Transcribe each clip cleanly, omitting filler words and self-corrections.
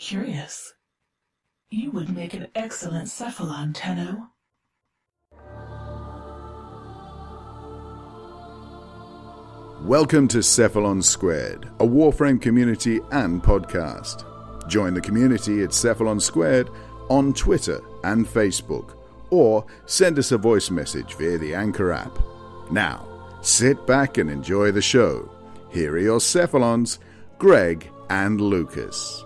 Curious. You would make an excellent Cephalon, Tenno. Welcome to Cephalon Squared, a Warframe community and podcast. Join the community at Cephalon Squared on Twitter and Facebook, or send us a voice message via the Anchor app. Now, sit back and enjoy the show. Here are your Cephalons, Greg and Lucas.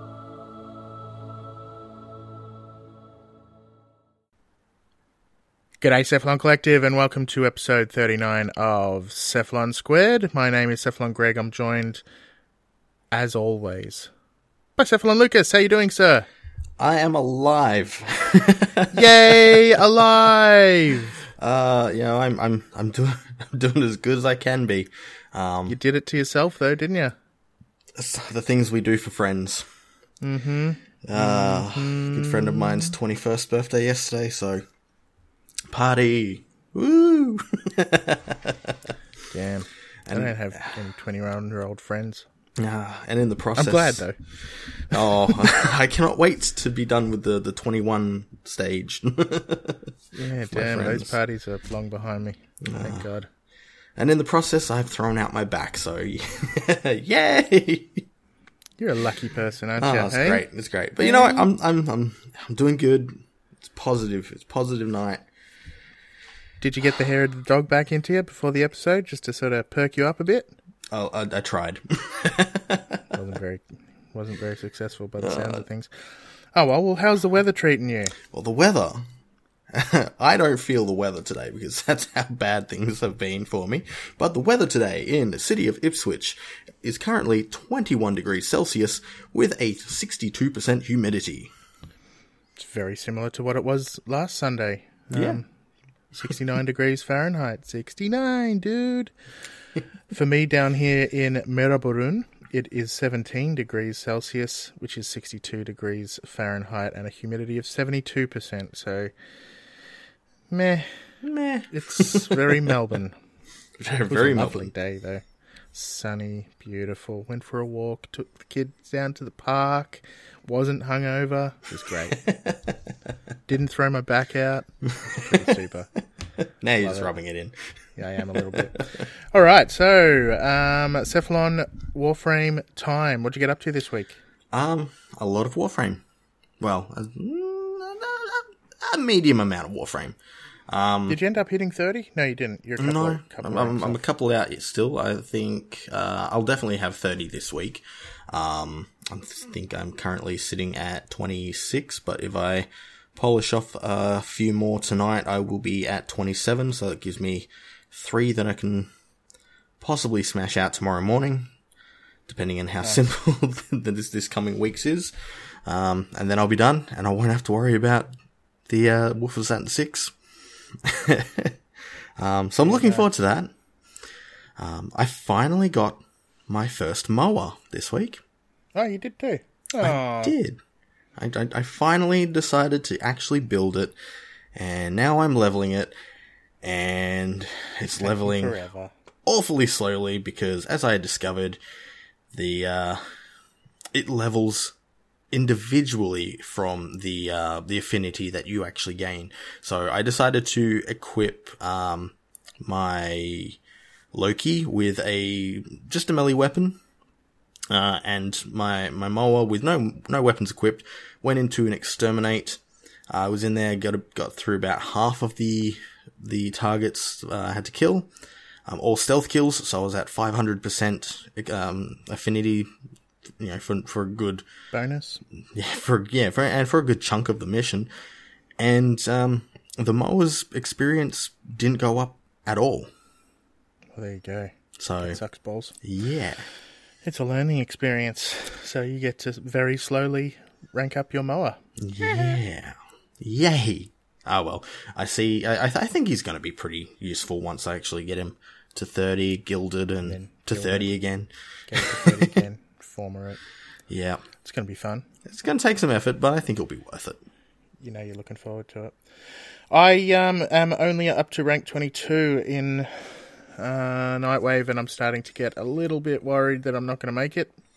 G'day Cephalon Collective and welcome to episode 39 of Cephalon Squared. My name is Cephalon Greg. I'm joined, as always, by Cephalon Lucas. How you doing, sir? I am alive. Yay, alive! I'm doing as good as I can be. You did it to yourself though, didn't you? The things we do for friends. Mm-hmm. Good friend of mine's 21st birthday yesterday, so party. Woo! Damn. I don't have any 21-year-old friends. And in the process... I'm glad, though. I cannot wait to be done with the 21 stage. Yeah, damn, those parties are long behind me. Thank God. And in the process, I've thrown out my back, so yay! You're a lucky person, aren't you? It's great. It's great. But you know what? I'm doing good. It's positive. It's a positive night. Did you get the hair of the dog back into you before the episode, just to sort of perk you up a bit? Oh, I tried. wasn't very successful by the sounds of things. Oh, well, how's the weather treating you? Well, the weather... I don't feel the weather today because that's how bad things have been for me. But the weather today in the city of Ipswich is currently 21 degrees Celsius with a 62% humidity. It's very similar to what it was last Sunday. Yeah. 69 degrees Fahrenheit. 69, dude. For me down here in Miraburun, it is 17 degrees Celsius, which is 62 degrees Fahrenheit, and a humidity of 72%. So, meh. It's very Melbourne. Very a Melbourne. lovely day, though. Sunny, beautiful. Went for a walk, took the kids down to the park. Wasn't hungover. It was great. Didn't throw my back out. Pretty super. Now you're just rubbing it in. Yeah, I am a little bit. All right, so Cephalon Warframe time. What'd you get up to this week? A lot of Warframe. Well, a medium amount of Warframe. Did you end up hitting 30? No, you didn't. You're a couple I'm a couple out yet still. I think I'll definitely have 30 this week. I think I'm currently sitting at 26, but if I polish off a few more tonight, I will be at 27, so that gives me 3 that I can possibly smash out tomorrow morning, depending on how simple this coming week's is. And then I'll be done, and I won't have to worry about the Wolfenstein 6. So I'm looking forward to that. I finally got my first mower this week. Oh, you did too? Oh. I did. I finally decided to actually build it, and now I'm leveling it, and it's leveling awfully slowly because, as I had discovered, it levels individually from the affinity that you actually gain. So I decided to equip my Loki with just a melee weapon. And my mower with no weapons equipped went into an exterminate. I was in there, got through about half of the targets I had to kill. All stealth kills, so I was at 500% affinity, for a good bonus. For a good chunk of the mission. And the mower's experience didn't go up at all. Well, there you go. So that sucks balls. Yeah. It's a learning experience, so you get to very slowly rank up your mower. Yeah. Yay. Oh, well, I see. I think he's going to be pretty useful once I actually get him to 30, gilded, and to 30 again. Get it to 30 again, former it. Yeah. It's going to be fun. It's going to take some effort, but I think it'll be worth it. You know you're looking forward to it. I am only up to rank 22 in Nightwave, and I'm starting to get a little bit worried that I'm not going to make it.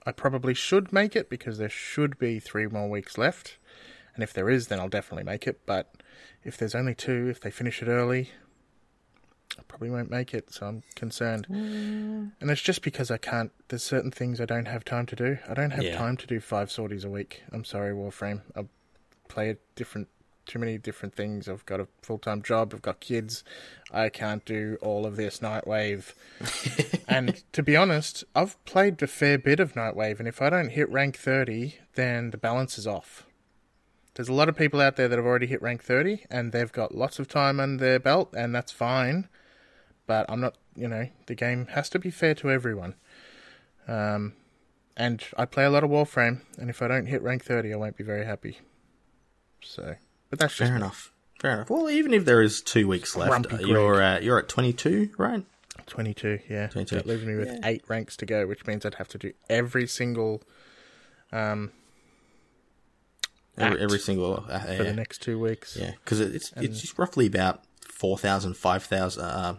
I probably should make it because there should be 3 more weeks left. And if there is, then I'll definitely make it. But if there's only 2, if they finish it early, I probably won't make it. So I'm concerned. And it's just because I can't. There's certain things I don't have time to do. I don't have time to do 5 sorties a week. I'm sorry, Warframe. I play too many different things. I've got a full-time job. I've got kids. I can't do all of this Nightwave. And to be honest, I've played a fair bit of Nightwave, and if I don't hit rank 30, then the balance is off. There's a lot of people out there that have already hit rank 30, and they've got lots of time under their belt, and that's fine. But I'm not, the game has to be fair to everyone. And I play a lot of Warframe, and if I don't hit rank 30, I won't be very happy. So... But that's just fair enough. Well, even if there is 2 weeks left, you're at 22, right? 22, yeah. 22. That leaves me with 8 ranks to go, which means I'd have to do every single every single for the next 2 weeks. Yeah, because it's roughly about 4,000, 5,000,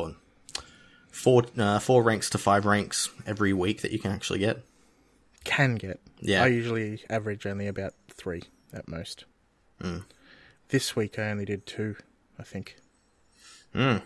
4 ranks to 5 ranks every week that you can actually get. Can get. Yeah. I usually average only about 3 at most. This week I only did 2, I think. I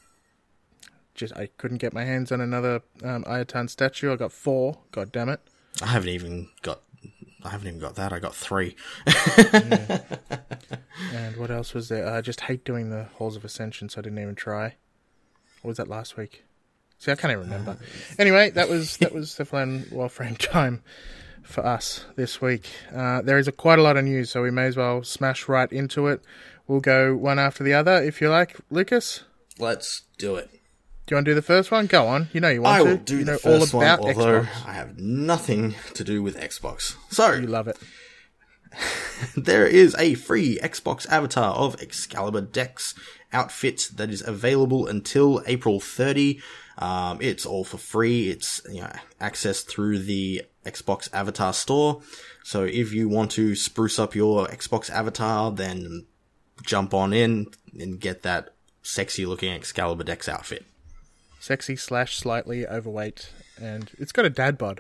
couldn't get my hands on another Ayatan statue. I got 4. God damn it! I haven't even got that. I got 3. Yeah. And what else was there? I just hate doing the Halls of Ascension, so I didn't even try. Or was that last week? See, I can't even remember. Anyway, that was Cephalon Warframe time for us this week. There is quite a lot of news, so we may as well smash right into it. We'll go one after the other, if you like. Lucas? Let's do it. Do you want to do the first one? Go on. You want to. I will do the first all about one, although Xbox. I have nothing to do with Xbox. So, You love it. there is a free Xbox avatar of Excalibur Dex outfit that is available until April 30. It's all for free. It's accessed through the Xbox Avatar Store. So if you want to spruce up your Xbox Avatar, then jump on in and get that sexy looking Excalibur Dex outfit. Sexy / slightly overweight, and it's got a dad bod.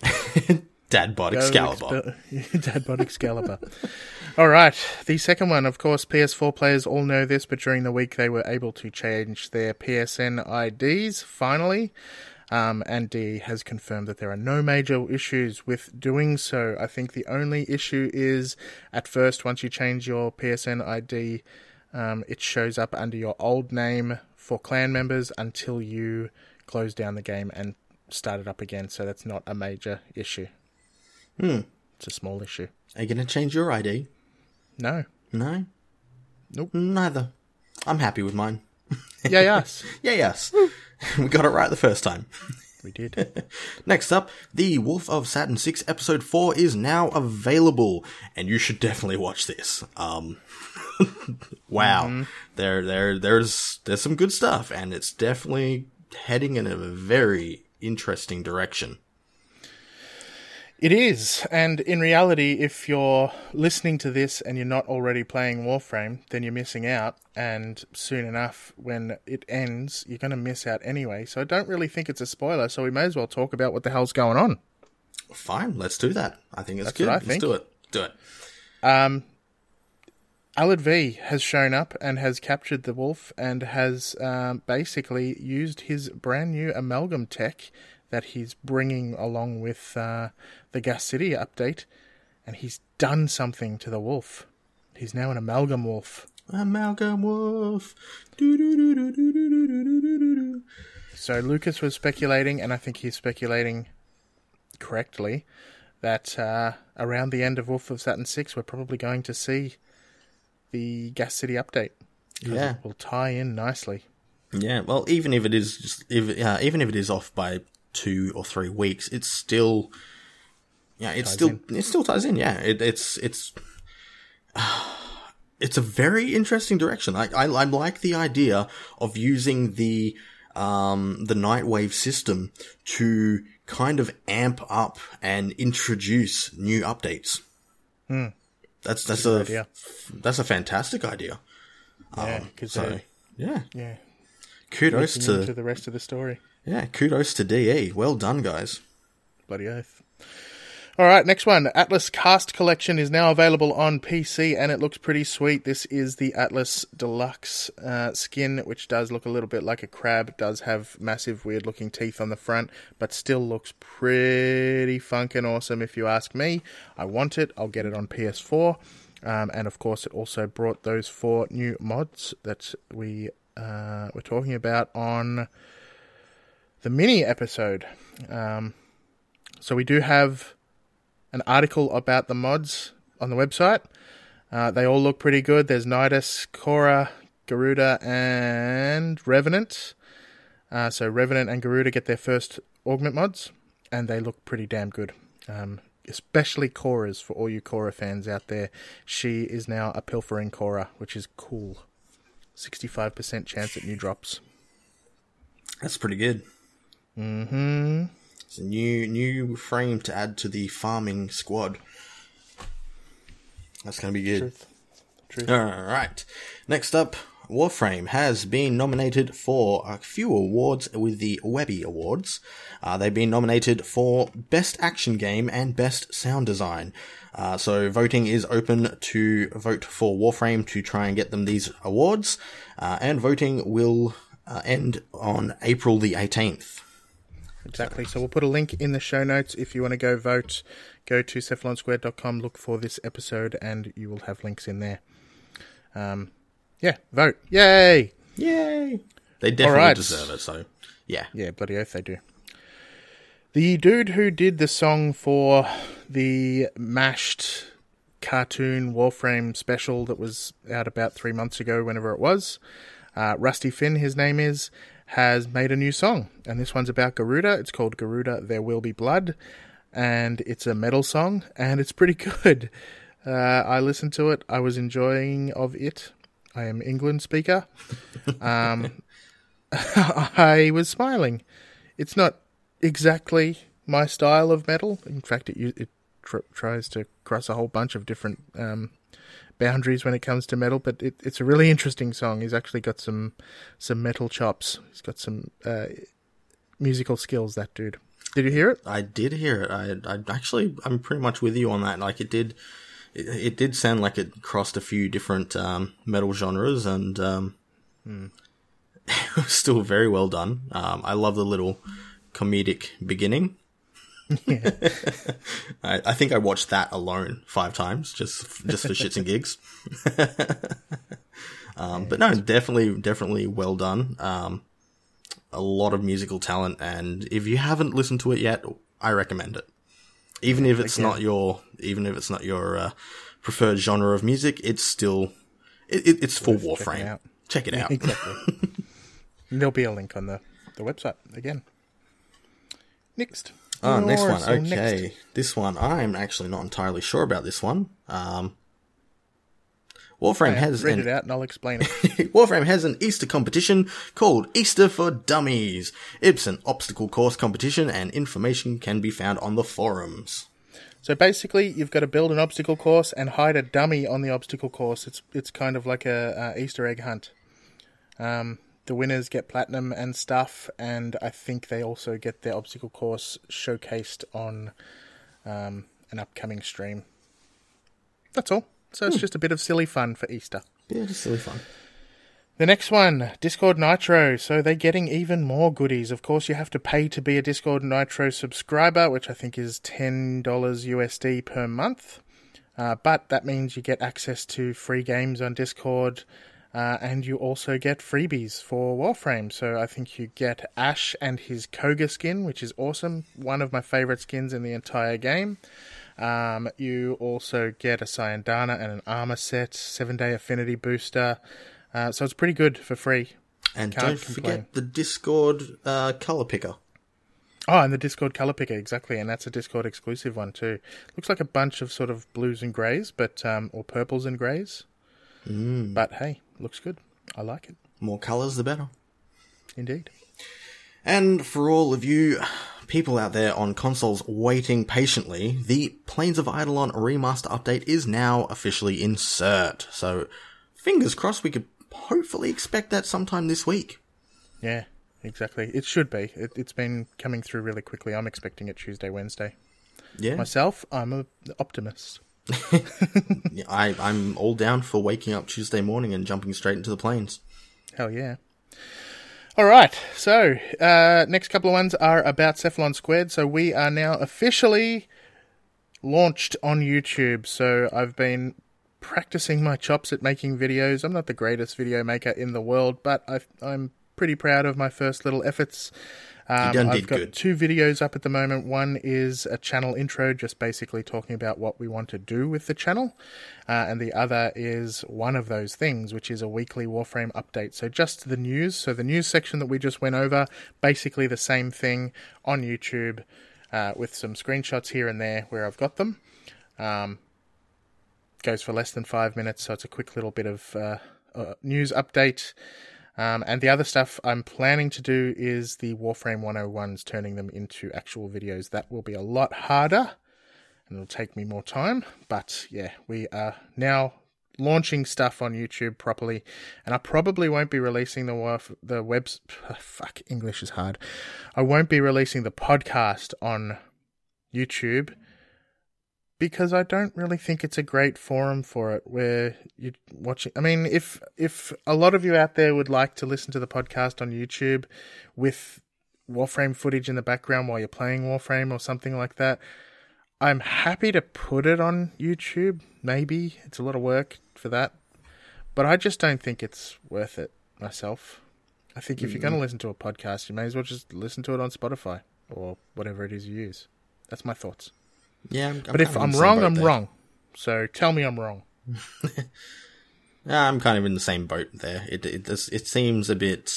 Dad bod Excalibur. Dad bod Excalibur. All right. The second one, of course, PS4 players all know this, but during the week they were able to change their PSN IDs, finally. And DE has confirmed that there are no major issues with doing so. I think the only issue is, at first, once you change your PSN ID, it shows up under your old name for clan members until you close down the game and start it up again. So that's not a major issue. It's a small issue. Are you going to change your ID? No. No? Nope. Neither. I'm happy with mine. Yay us. Yay us. We got it right the first time. We did. Next up, the Wolf of Saturn 6 episode 4 is now available, and you should definitely watch this. Wow. There's some good stuff, and it's definitely heading in a very interesting direction. It is, and in reality, if you're listening to this and you're not already playing Warframe, then you're missing out, and soon enough, when it ends, you're going to miss out anyway, so I don't really think it's a spoiler, so we may as well talk about what the hell's going on. Fine, let's do that. I think that's good. What I think. Let's do it. Alad V has shown up and has captured the wolf and has basically used his brand new amalgam tech that he's bringing along with the Gas City update, and he's done something to the wolf. He's now an amalgam wolf. Amalgam wolf. So Lucas was speculating, and I think he's speculating correctly, that around the end of Wolf of Saturn 6, we're probably going to see the Gas City update. Yeah, it will tie in nicely. Yeah, well, even if it is even if it is off by 2 or 3 weeks, it's still, it still ties in. Yeah, it's a very interesting direction. I like the idea of using the Nightwave system to kind of amp up and introduce new updates. That's a fantastic idea. Yeah, kudos to the rest of the story. Yeah, kudos to DE. Well done, guys. Bloody oath. All right, next one. Atlas Cast Collection is now available on PC, and it looks pretty sweet. This is the Atlas Deluxe skin, which does look a little bit like a crab. Does have massive, weird-looking teeth on the front, but still looks pretty funkin' awesome if you ask me. I want it. I'll get it on PS4. And, of course, it also brought those 4 new mods that we were talking about on the mini episode. So we do have an article about the mods on the website. They all look pretty good. There's Nidus, Korra, Garuda, and Revenant. So Revenant and Garuda get their first augment mods, and they look pretty damn good. Especially Korra's, for all you Korra fans out there. She is now a pilfering Korra, which is cool. 65% chance at new drops. That's pretty good. Mm-hmm. It's a new frame to add to the farming squad. That's going to be good. Truth. Alright. Next up, Warframe has been nominated for a few awards with the Webby Awards. They've been nominated for Best Action Game and Best Sound Design. So voting is open to vote for Warframe to try and get them these awards. And voting will end on April the 18th. Exactly. So we'll put a link in the show notes. If you want to go vote, go to cephalonsquared.com, look for this episode, and you will have links in there. Yeah, vote. Yay! Yay! They definitely deserve it, so yeah. Yeah, bloody oath they do. The dude who did the song for the mashed cartoon Warframe special that was out about 3 months ago, whenever it was, Rusty Finn, his name is, has made a new song, and this one's about Garuda. It's called Garuda There Will Be Blood, and it's a metal song, and it's pretty good. I listened to it. I was enjoying of it. I am England speaker. I was smiling. It's not exactly my style of metal. In fact, it tries to cross a whole bunch of different boundaries when it comes to metal, but it's a really interesting song. He's actually got some metal chops. He's got some musical skills, that dude. Did you hear it? I did hear it. I'm pretty much with you on that. Like, it did sound like it crossed a few different metal genres, and it was still very well done. I love the little comedic beginning. Yeah. I think I watched that alone 5 times, just for shits and gigs. But no, definitely well done. A lot of musical talent, and if you haven't listened to it yet, I recommend it. Even if it's not your preferred genre of music, it's still it's for Warframe. Check it out. Exactly. There'll be a link on the website again. Next. Oh, next one. Okay. Next. This one, I'm actually not entirely sure about this one. Warframe has... Read it out and I'll explain it. Warframe has an Easter competition called Easter for Dummies. It's an obstacle course competition, and information can be found on the forums. So basically, you've got to build an obstacle course and hide a dummy on the obstacle course. It's kind of like a Easter egg hunt. The winners get platinum and stuff, and I think they also get their obstacle course showcased on an upcoming stream. That's all. So it's just a bit of silly fun for Easter. Yeah, just silly fun. The next one, Discord Nitro. So they're getting even more goodies. Of course, you have to pay to be a Discord Nitro subscriber, which I think is $10 USD per month. But that means you get access to free games on Discord, and you also get freebies for Warframe. So I think you get Ash and his Koga skin, which is awesome. One of my favorite skins in the entire game. You also get a Syandana and an armor set, 7-day affinity booster. So it's pretty good for free. And don't forget the Discord color picker. Oh, and the Discord color picker, exactly. And that's a Discord exclusive one too. Looks like a bunch of sort of blues and greys, but or purples and greys. But hey, looks good. I like it. More colours, the better. Indeed. And for all of you people out there on consoles waiting patiently, the Plains of Eidolon remaster update is now officially insert. So fingers crossed we could hopefully expect that sometime this week. Yeah, exactly. It should be. It's been coming through really quickly. I'm expecting it Tuesday, Wednesday. Yeah. Myself, I'm an optimist. I'm all down for waking up Tuesday morning and jumping straight into the planes. Hell yeah. All right, so next couple of ones are about Cephalon Squared. So we are now officially launched on YouTube. So I've been practicing my chops at making videos. I'm not the greatest video maker in the world, but I'm pretty proud of my first little efforts. I've got 2 videos up at the moment. One is a channel intro, just basically talking about what we want to do with the channel. And the other is one of those things, which is a weekly Warframe update. So just the news. So the news section that we just went over, basically the same thing on YouTube with some screenshots here and there where I've got them. Goes for less than 5 minutes, so it's a quick little bit of news update. And the other stuff I'm planning to do is the Warframe 101s, turning them into actual videos. That will be a lot harder, and it'll take me more time. But yeah, we are now launching stuff on YouTube properly, and I probably won't be releasing English is hard. I won't be releasing the podcast on YouTube, because I don't really think it's a great forum for it, where you're watching. I mean, if a lot of you out there would like to listen to the podcast on YouTube with Warframe footage in the background while you're playing Warframe or something like that, I'm happy to put it on YouTube. Maybe it's a lot of work for that, but I just don't think it's worth it myself. I think if you're going to listen to a podcast, you may as well just listen to it on Spotify or whatever it is you use. That's my thoughts. Yeah, but if I'm wrong, I'm wrong. So tell me I'm wrong. I'm kind of in the same boat there. It seems a bit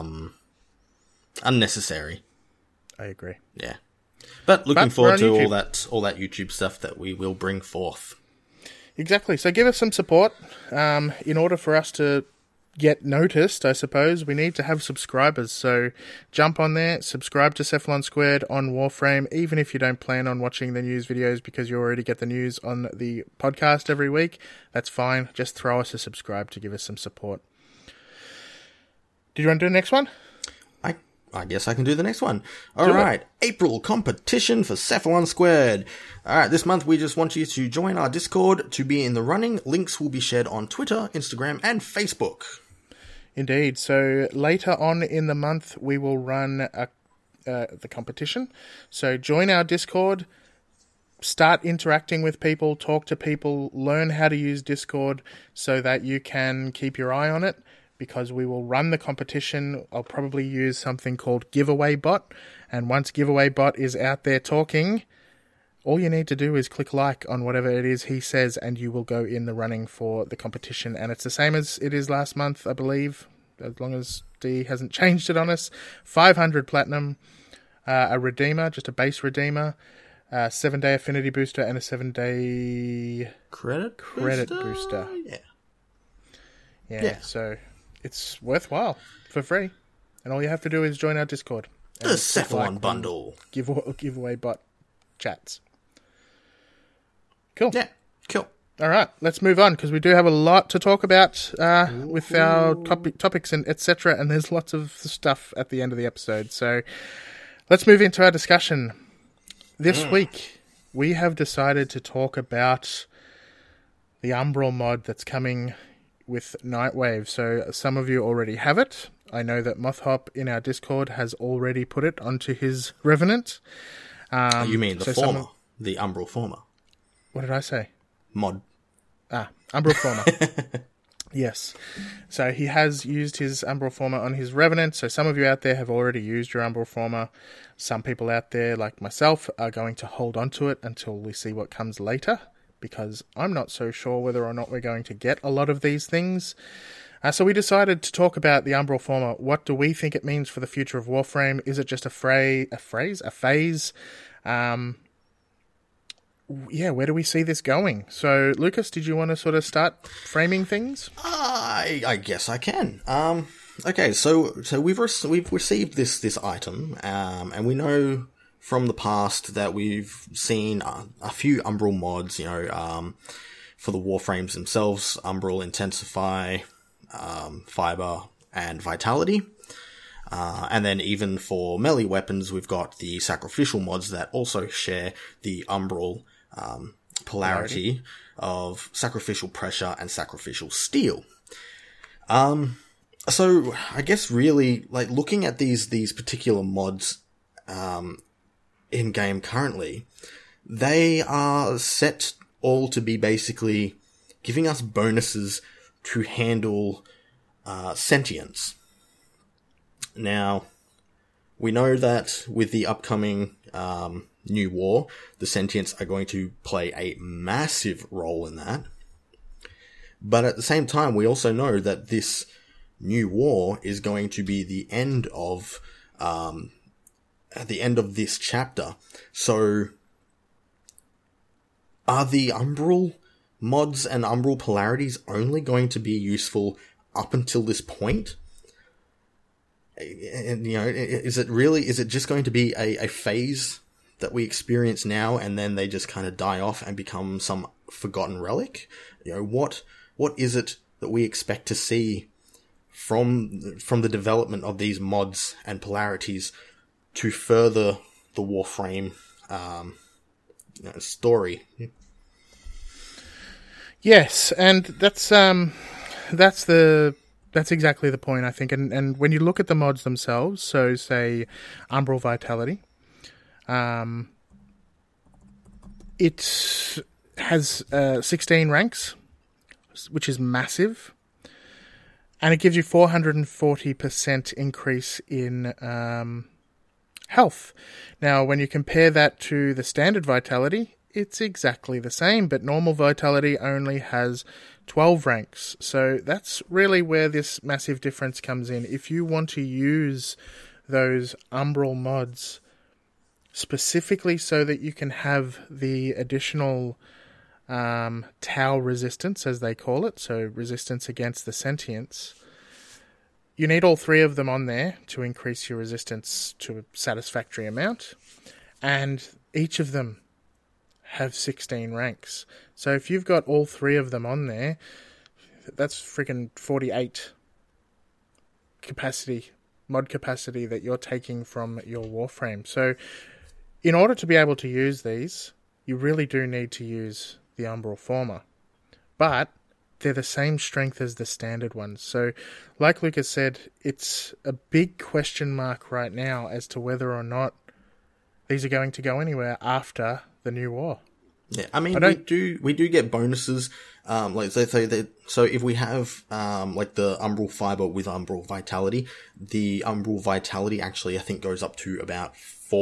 unnecessary. I agree. Yeah, but looking forward to all that YouTube stuff that we will bring forth. Exactly. So give us some support. In order for us to get noticed, I suppose, we need to have subscribers. So jump on there, subscribe to Cephalon Squared on Warframe, even if you don't plan on watching the news videos because you already get the news on the podcast every week. That's fine. Just throw us a subscribe to give us some support. Did you want to do the next one? I guess I can do the next one. All right. April competition for Cephalon Squared. All right. This month, we just want you to join our Discord to be in the running. Links will be shared on Twitter, Instagram, and Facebook. Indeed. So later on in the month, we will run the competition. So join our Discord, start interacting with people, talk to people, learn how to use Discord so that you can keep your eye on it, because we will run the competition. I'll probably use something called Giveaway Bot. And once Giveaway Bot is out there talking, all you need to do is click like on whatever it is he says, and you will go in the running for the competition. And it's the same as it is last month, I believe, as long as D hasn't changed it on us. 500 platinum, a redeemer, just a base redeemer, 7-day affinity booster, and a 7-day credit booster. Yeah. So it's worthwhile for free. And all you have to do is join our Discord. The Cephalon bundle. Giveaway Bot chats. Cool. Yeah, cool. All right, let's move on, because we do have a lot to talk about with our topics and etc. And there's lots of stuff at the end of the episode. So let's move into our discussion. This week, we have decided to talk about the Umbral mod that's coming with Nightwave. So some of you already have it. I know that Mothhop in our Discord has already put it onto his Revenant. You mean the former, the Umbral former? What did I say? Mod. Umbral former. Yes. So he has used his Umbral former on his Revenant. So some of you out there have already used your Umbral former. Some people out there, like myself, are going to hold on to it until we see what comes later, because I'm not so sure whether or not we're going to get a lot of these things. So we decided to talk about the Umbral former. What do we think it means for the future of Warframe? Is it just a phase? Where do we see this going? So, Lucas, did you want to sort of start framing things? I guess I can. Okay, so we've received this item, and we know from the past that we've seen a few Umbral mods, for the Warframes themselves: Umbral Intensify, Fiber, and Vitality. And then even for melee weapons, we've got the sacrificial mods that also share the umbral polarity of sacrificial pressure and sacrificial steel. So I guess really, like, looking at these particular mods in game currently, they are set all to be basically giving us bonuses to handle sentience. Now, we know that with the upcoming new war, the sentients are going to play a massive role in that. But at the same time, we also know that this new war is going to be the end of this chapter. So, are the umbral mods and umbral polarities only going to be useful up until this point? And, you know, is it just going to be a phase that we experience now and then they just kind of die off and become some forgotten relic? You know, what is it that we expect to see from the development of these mods and polarities to further the Warframe story? Yes, and that's exactly the point, I think. And when you look at the mods themselves, so say Umbral Vitality, it has 16 ranks, which is massive, and it gives you 440% increase in health. Now, when you compare that to the standard Vitality, it's exactly the same, but normal Vitality only has 12 ranks. So that's really where this massive difference comes in. If you want to use those Umbral mods specifically so that you can have the additional Tau resistance, as they call it, so resistance against the sentients, you need all three of them on there to increase your resistance to a satisfactory amount, and each of them have 16 ranks. So if you've got all three of them on there, that's freaking 48 mod capacity that you're taking from your Warframe. So in order to be able to use these, you really do need to use the Umbral Former. But they're the same strength as the standard ones. So like Lucas said, it's a big question mark right now as to whether or not these are going to go anywhere after the new war. Yeah, I mean, we do get bonuses. So if we have like the Umbral Fiber with Umbral Vitality, the Umbral Vitality actually I think goes up to about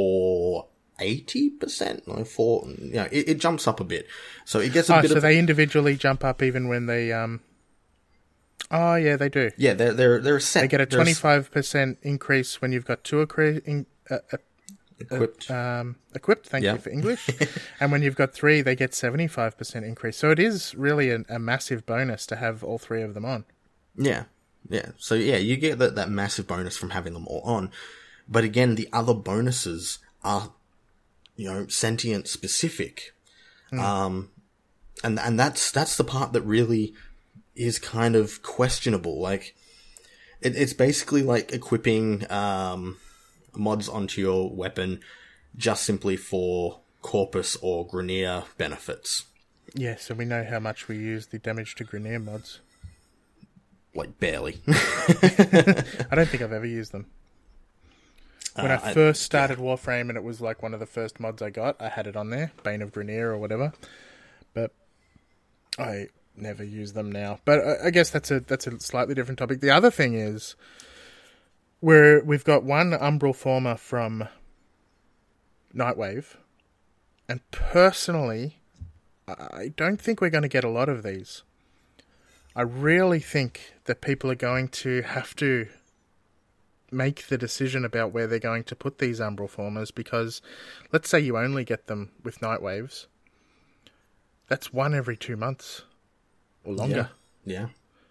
480%. It jumps up a bit, so it gets a bit. So they individually jump up even when they Oh yeah, they do. Yeah, they're set. They get a 25% increase when you've got two equipped. Thank you for English. And when you've got three, they get 75% increase. So it is really a massive bonus to have all three of them on. Yeah. So yeah, you get that massive bonus from having them all on. But again, the other bonuses are, sentient specific. And that's the part that really is kind of questionable. Like, it's basically like equipping mods onto your weapon just simply for Corpus or Grineer benefits. Yeah, so we know how much we use the damage to Grineer mods. Like, barely. I don't think I've ever used them. When I first started Warframe, and it was like one of the first mods I got, I had it on there, Bane of Grineer or whatever. But I never use them now. But I guess that's a slightly different topic. The other thing is, we've got one Umbral Former from Nightwave, and personally, I don't think we're going to get a lot of these. I really think that people are going to have to make the decision about where they're going to put these Umbral Formers, because let's say you only get them with Nightwaves. That's one every 2 months or longer. Yeah.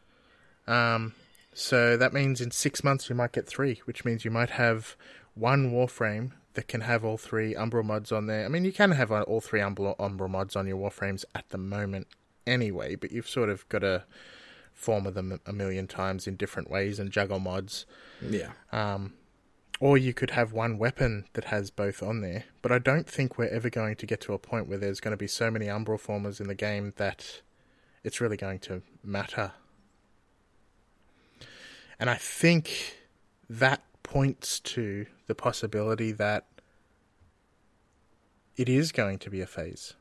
So that means in 6 months you might get 3, which means you might have one Warframe that can have all 3 Umbral mods on there. I mean, you can have all 3 Umbral mods on your Warframes at the moment anyway, but you've sort of got to former them a million times in different ways and juggle mods. Yeah. Or you could have one weapon that has both on there. But I don't think we're ever going to get to a point where there's going to be so many Umbral Formers in the game that it's really going to matter. And I think that points to the possibility that it is going to be a phase.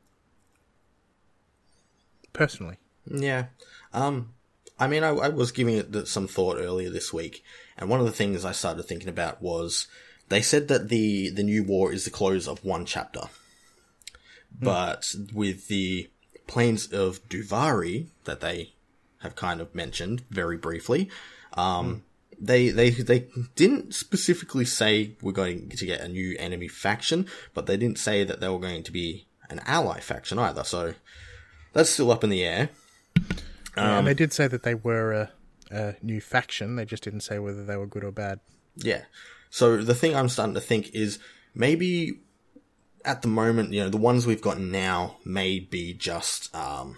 Personally. Yeah. I mean, I was giving it some thought earlier this week, and one of the things I started thinking about was they said that the new war is the close of one chapter. But with the plains of Duvari that they have kind of mentioned very briefly, they didn't specifically say we're going to get a new enemy faction, but they didn't say that they were going to be an ally faction either, so that's still up in the air. And they did say that they were a new faction, they just didn't say whether they were good or bad. Yeah. So the thing I'm starting to think is maybe at the moment, the ones we've got now may be just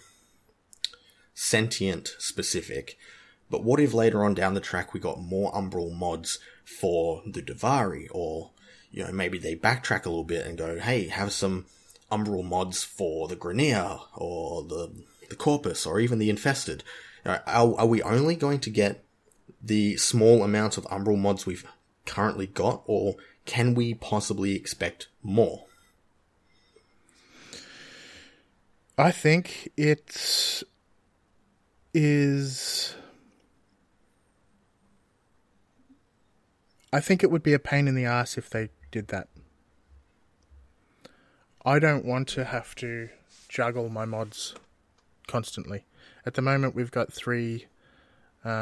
sentient specific. But what if later on down the track we got more Umbral mods for the Duvari? Or, maybe they backtrack a little bit and go, hey, have some Umbral mods for the Grineer or the Corpus or even the Infested. Are we only going to get the small amount of Umbral mods we've currently got, or can we possibly expect more? I think it is... I think it would be a pain in the ass if they did that. I don't want to have to juggle my mods constantly. At the moment, we've got 3... what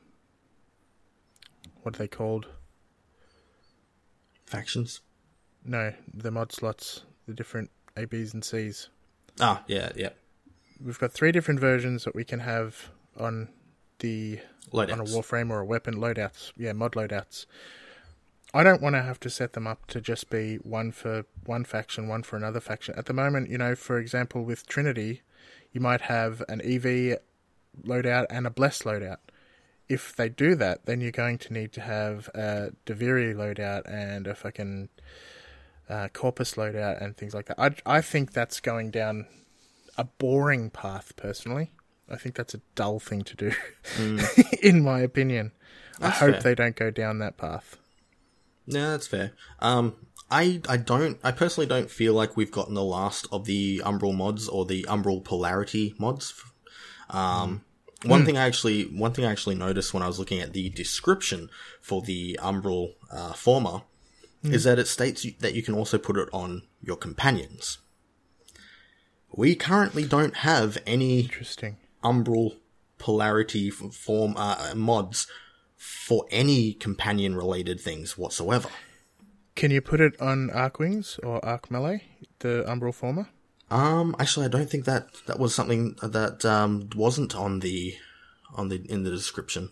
are they called? Factions? No, the mod slots. The different A, Bs and Cs. Ah, yeah. We've got 3 different versions that we can have on the... Loadouts. On a Warframe or a weapon loadouts. Yeah, mod loadouts. I don't want to have to set them up to just be one for one faction, one for another faction. At the moment, for example, with Trinity, you might have an EV loadout and a Bless loadout. If they do that, then you're going to need to have a Deviri loadout and a fucking Corpus loadout and things like that. I think that's going down a boring path, personally. I think that's a dull thing to do, in my opinion. That's I hope fair. they don't go down that path. No, that's fair. I personally don't feel like we've gotten the last of the Umbral mods or the Umbral Polarity mods. One thing I actually noticed when I was looking at the description for the Umbral Former is that it states that you can also put it on your companions. We currently don't have any Interesting. Umbral Polarity form mods for any companion-related things whatsoever. Can you put it on Archwings or Arch Melee, the Umbral Former? Actually, I don't think that was something that wasn't in the description.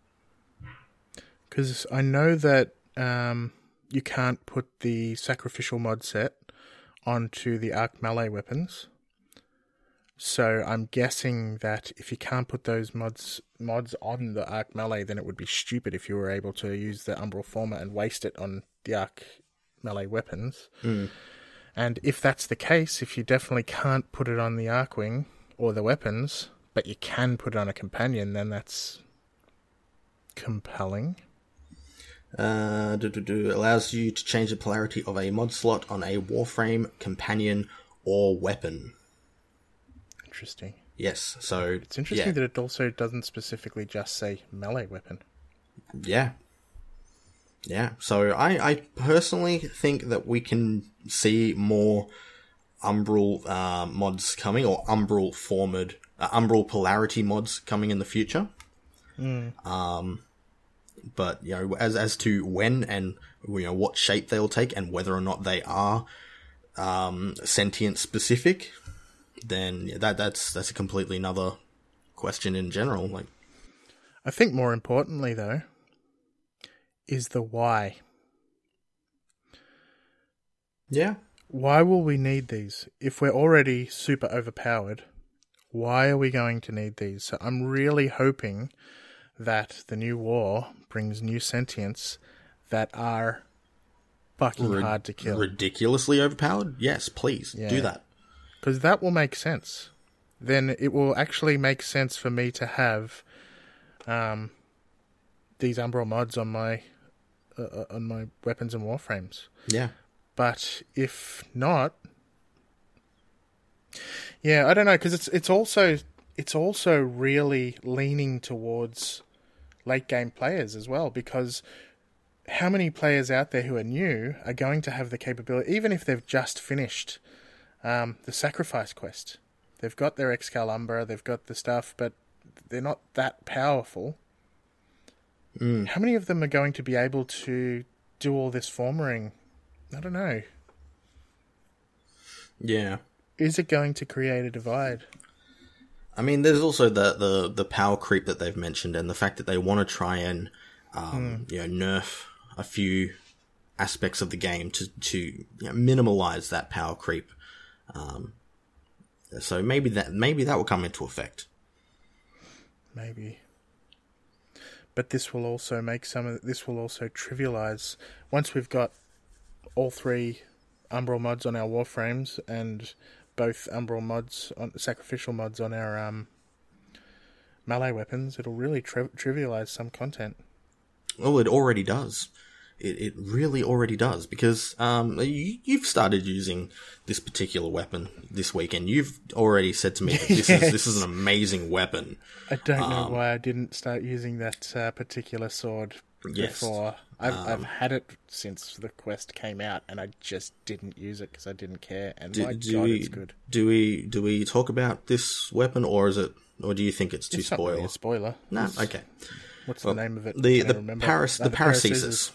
Because I know that you can't put the Sacrificial mod set onto the Arch Melee weapons. So I'm guessing that if you can't put those mods on the Arch Melee, then it would be stupid if you were able to use the Umbral Former and waste it on the Arch Melee weapons. And if that's the case, if you definitely can't put it on the Archwing or the weapons, but you can put it on a companion, then that's compelling. Allows you to change the polarity of a mod slot on a Warframe, companion, or weapon. Interesting. Yes, so... It's interesting that it also doesn't specifically just say melee weapon. Yeah. Yeah, so I personally think that we can see more Umbral mods coming, or Umbral Umbral Polarity mods coming in the future. But, as to when and, what shape they'll take and whether or not they are sentient specific, then that's a completely another question in general. Like, I think more importantly, though, is the why. Yeah. Why will we need these? If we're already super overpowered, why are we going to need these? So I'm really hoping that the new war brings new sentience that are fucking hard to kill. Ridiculously overpowered? Yes, please, do that. Because that will make sense. Then it will actually make sense for me to have these Umbral mods on my weapons and warframes. Yeah. But if not, I don't know, because it's also really leaning towards late game players as well, because how many players out there who are new are going to have the capability, even if they've just finished the Sacrifice quest? They've got their Excalibur, they've got the stuff, but they're not that powerful. How many of them are going to be able to do all this formering? I don't know. Yeah. Is it going to create a divide? I mean, there's also the power creep that they've mentioned, and the fact that they want to try and nerf a few aspects of the game to minimize that power creep. So maybe that will come into effect. Maybe. But this will also trivialize, once we've got all 3 Umbral mods on our warframes and both Umbral mods, sacrificial mods on our melee weapons, it'll really trivialize some content. Well, it already does. It really already does, because you've started using this particular weapon this weekend. You've already said to me that this is an amazing weapon. I don't know why I didn't start using that particular sword before. I've had it since the quest came out, and I just didn't use it because I didn't care. And it's good. Do we talk about this weapon, or do you think it's too It's not really a spoiler. No, okay. What's the name of it? The Paracesis.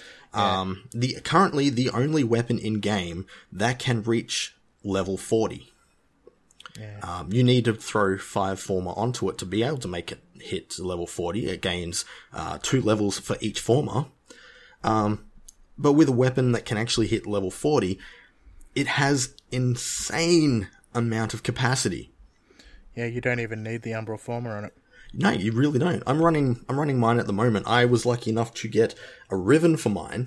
Currently the only weapon in game that can reach level 40. Yeah. You need to throw 5 Former onto it to be able to make it hit level 40. It gains 2 levels for each Former. But with a weapon that can actually hit level 40, it has insane amount of capacity. Yeah, you don't even need the Umbral Former on it. No, you really don't. I'm running mine at the moment. I was lucky enough to get a Riven for mine.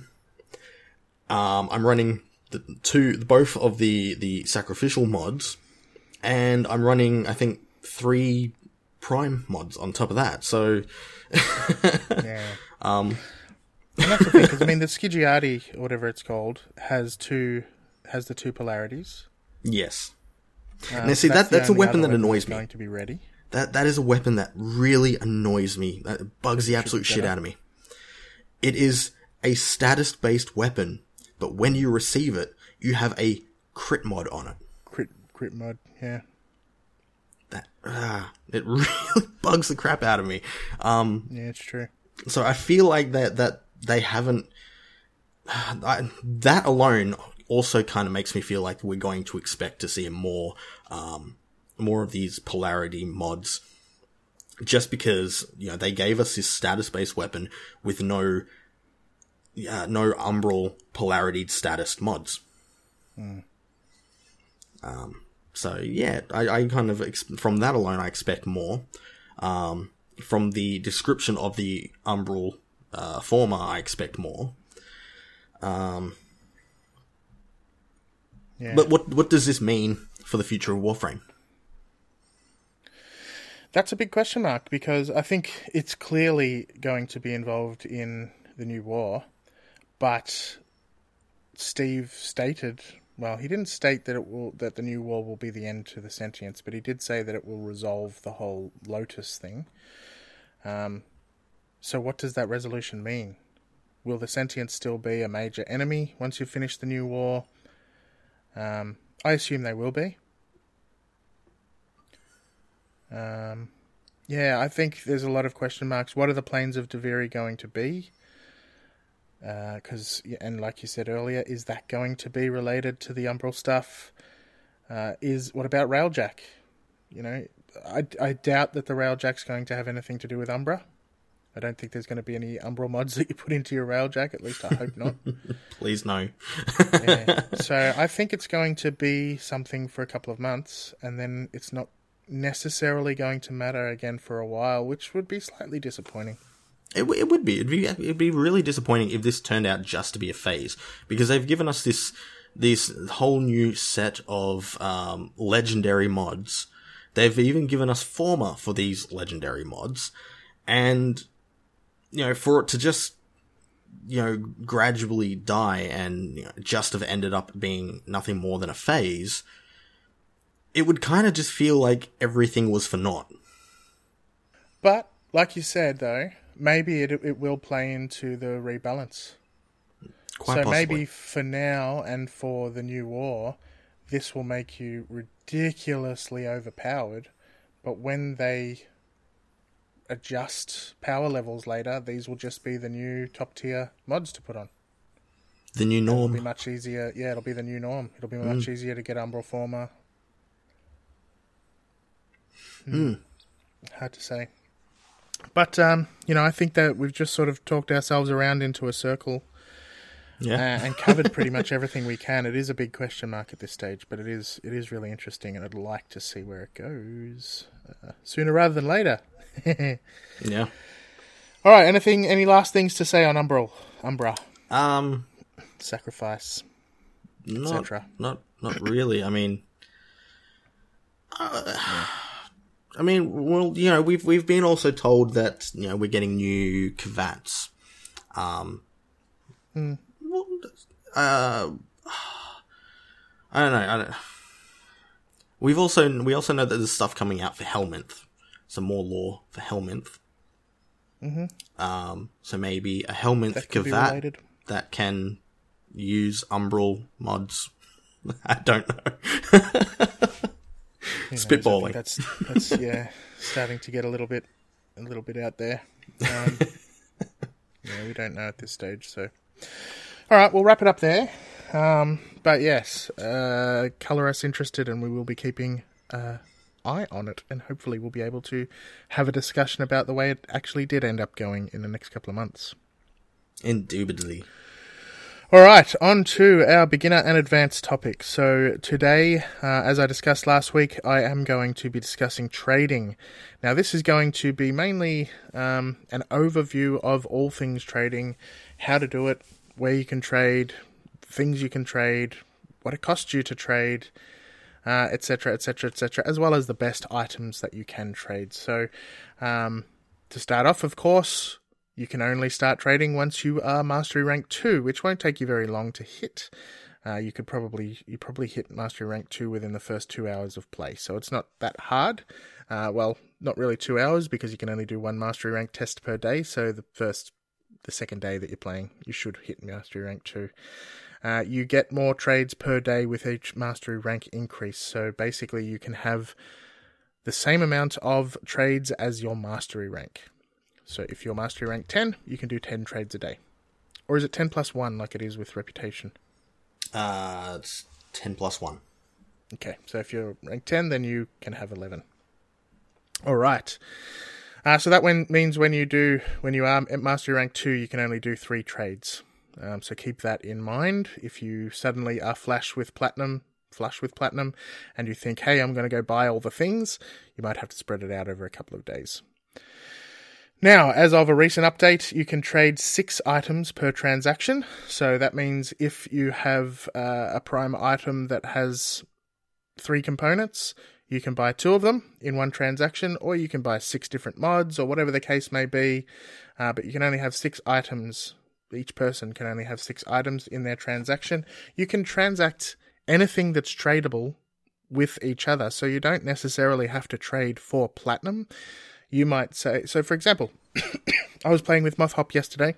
I'm running both of the sacrificial mods, and I'm running, I think, 3 Prime mods on top of that. So, yeah. And that's the thing, because I mean, the Skigiati, or whatever it's called, has the 2 polarities. Yes. Now, see, that's a weapon that annoys me. Going to be ready. That is a weapon that really annoys me. That bugs the absolute shit out of me. It is a status-based weapon, but when you receive it, you have a crit mod on it. Crit mod, yeah. It really bugs the crap out of me. Yeah, it's true. So I feel like that they haven't... that alone also kind of makes me feel like we're going to expect to see more of these polarity mods, just because they gave us this status-based weapon with no Umbral polarity status mods. So yeah, I kind of from that alone I expect more. From the description of the Umbral Former, I expect more. Yeah. But what does this mean for the future of Warframe? That's a big question mark, because I think it's clearly going to be involved in the new war, but Steve stated, well, he didn't state that the new war will be the end to the sentience, but he did say that it will resolve the whole Lotus thing. So what does that resolution mean? Will the sentience still be a major enemy once you finish the new war? I assume they will be. Yeah, I think there's a lot of question marks. What are the planes of Duviri going to be? And like you said earlier, is that going to be related to the Umbral stuff? What about Railjack? I doubt that the Railjack's going to have anything to do with Umbra. I don't think there's going to be any Umbral mods that you put into your Railjack. At least I hope not. Please no. Yeah. So I think it's going to be something for a couple of months, and then it's not necessarily going to matter again for a while, which would be slightly disappointing. It would be. It'd be really disappointing if this turned out just to be a phase, because they've given us this whole new set of legendary mods. They've even given us Forma for these legendary mods, and for it to just gradually die and just have ended up being nothing more than a phase, it would kind of just feel like everything was for naught. But like you said, though, maybe it will play into the rebalance. Quite so possibly. Maybe for now and for the new war, this will make you ridiculously overpowered. But when they adjust power levels later, these will just be the new top tier mods to put on. The new norm. It'll be much easier. Yeah, it'll be the new norm. It'll be much easier to get Umbral Forma. Hard to say. But, I think that we've just sort of talked ourselves around into a circle and covered pretty much everything we can. It is a big question mark at this stage, but it is really interesting, and I'd like to see where it goes sooner rather than later. Yeah. All right, any last things to say on Umbra? Sacrifice, etc. Not really. I mean... well, we've been also told that we're getting new Kavats. I don't know. We also know that there's stuff coming out for Helminth. Some more lore for Helminth. So maybe a Helminth Kavat that can use Umbral mods. I don't know. Spitballing. That's starting to get a little bit out there. We don't know at this stage. So, all right, we'll wrap it up there. But yes, colour us interested, and we will be keeping eye on it, and hopefully we'll be able to have a discussion about the way it actually did end up going in the next couple of months. Indubitably. All right, on to our beginner and advanced topics. So today, as I discussed last week, I am going to be discussing trading. Now, this is going to be mainly an overview of all things trading, how to do it, where you can trade, things you can trade, what it costs you to trade, etc., etc., etc., as well as the best items that you can trade. So, to start off, of course, you can only start trading once you are Mastery Rank 2, which won't take you very long to hit. You probably hit Mastery Rank 2 within the first 2 hours of play, so it's not that hard. Well, not really 2 hours, because you can only do one Mastery Rank test per day, so the second day that you're playing, you should hit Mastery Rank 2. You get more trades per day with each Mastery Rank increase, so basically you can have the same amount of trades as your Mastery Rank. So if you're Mastery Rank 10, you can do 10 trades a day. Or is it 10 plus 1 like it is with Reputation? It's 10 plus 1. Okay, so if you're rank 10, then you can have 11. All right. So that means when you are at Mastery Rank 2, you can only do 3 trades. So keep that in mind. If you suddenly are flush with platinum, and you think, hey, I'm going to go buy all the things, you might have to spread it out over a couple of days. Now, as of a recent update, you can trade 6 items per transaction. So that means if you have a prime item that has 3 components, you can buy 2 of them in one transaction, or you can buy 6 different mods, or whatever the case may be. But you can only have 6 items. Each person can only have 6 items in their transaction. You can transact anything that's tradable with each other, so you don't necessarily have to trade for platinum. You might say, so for example, I was playing with Mothhop yesterday,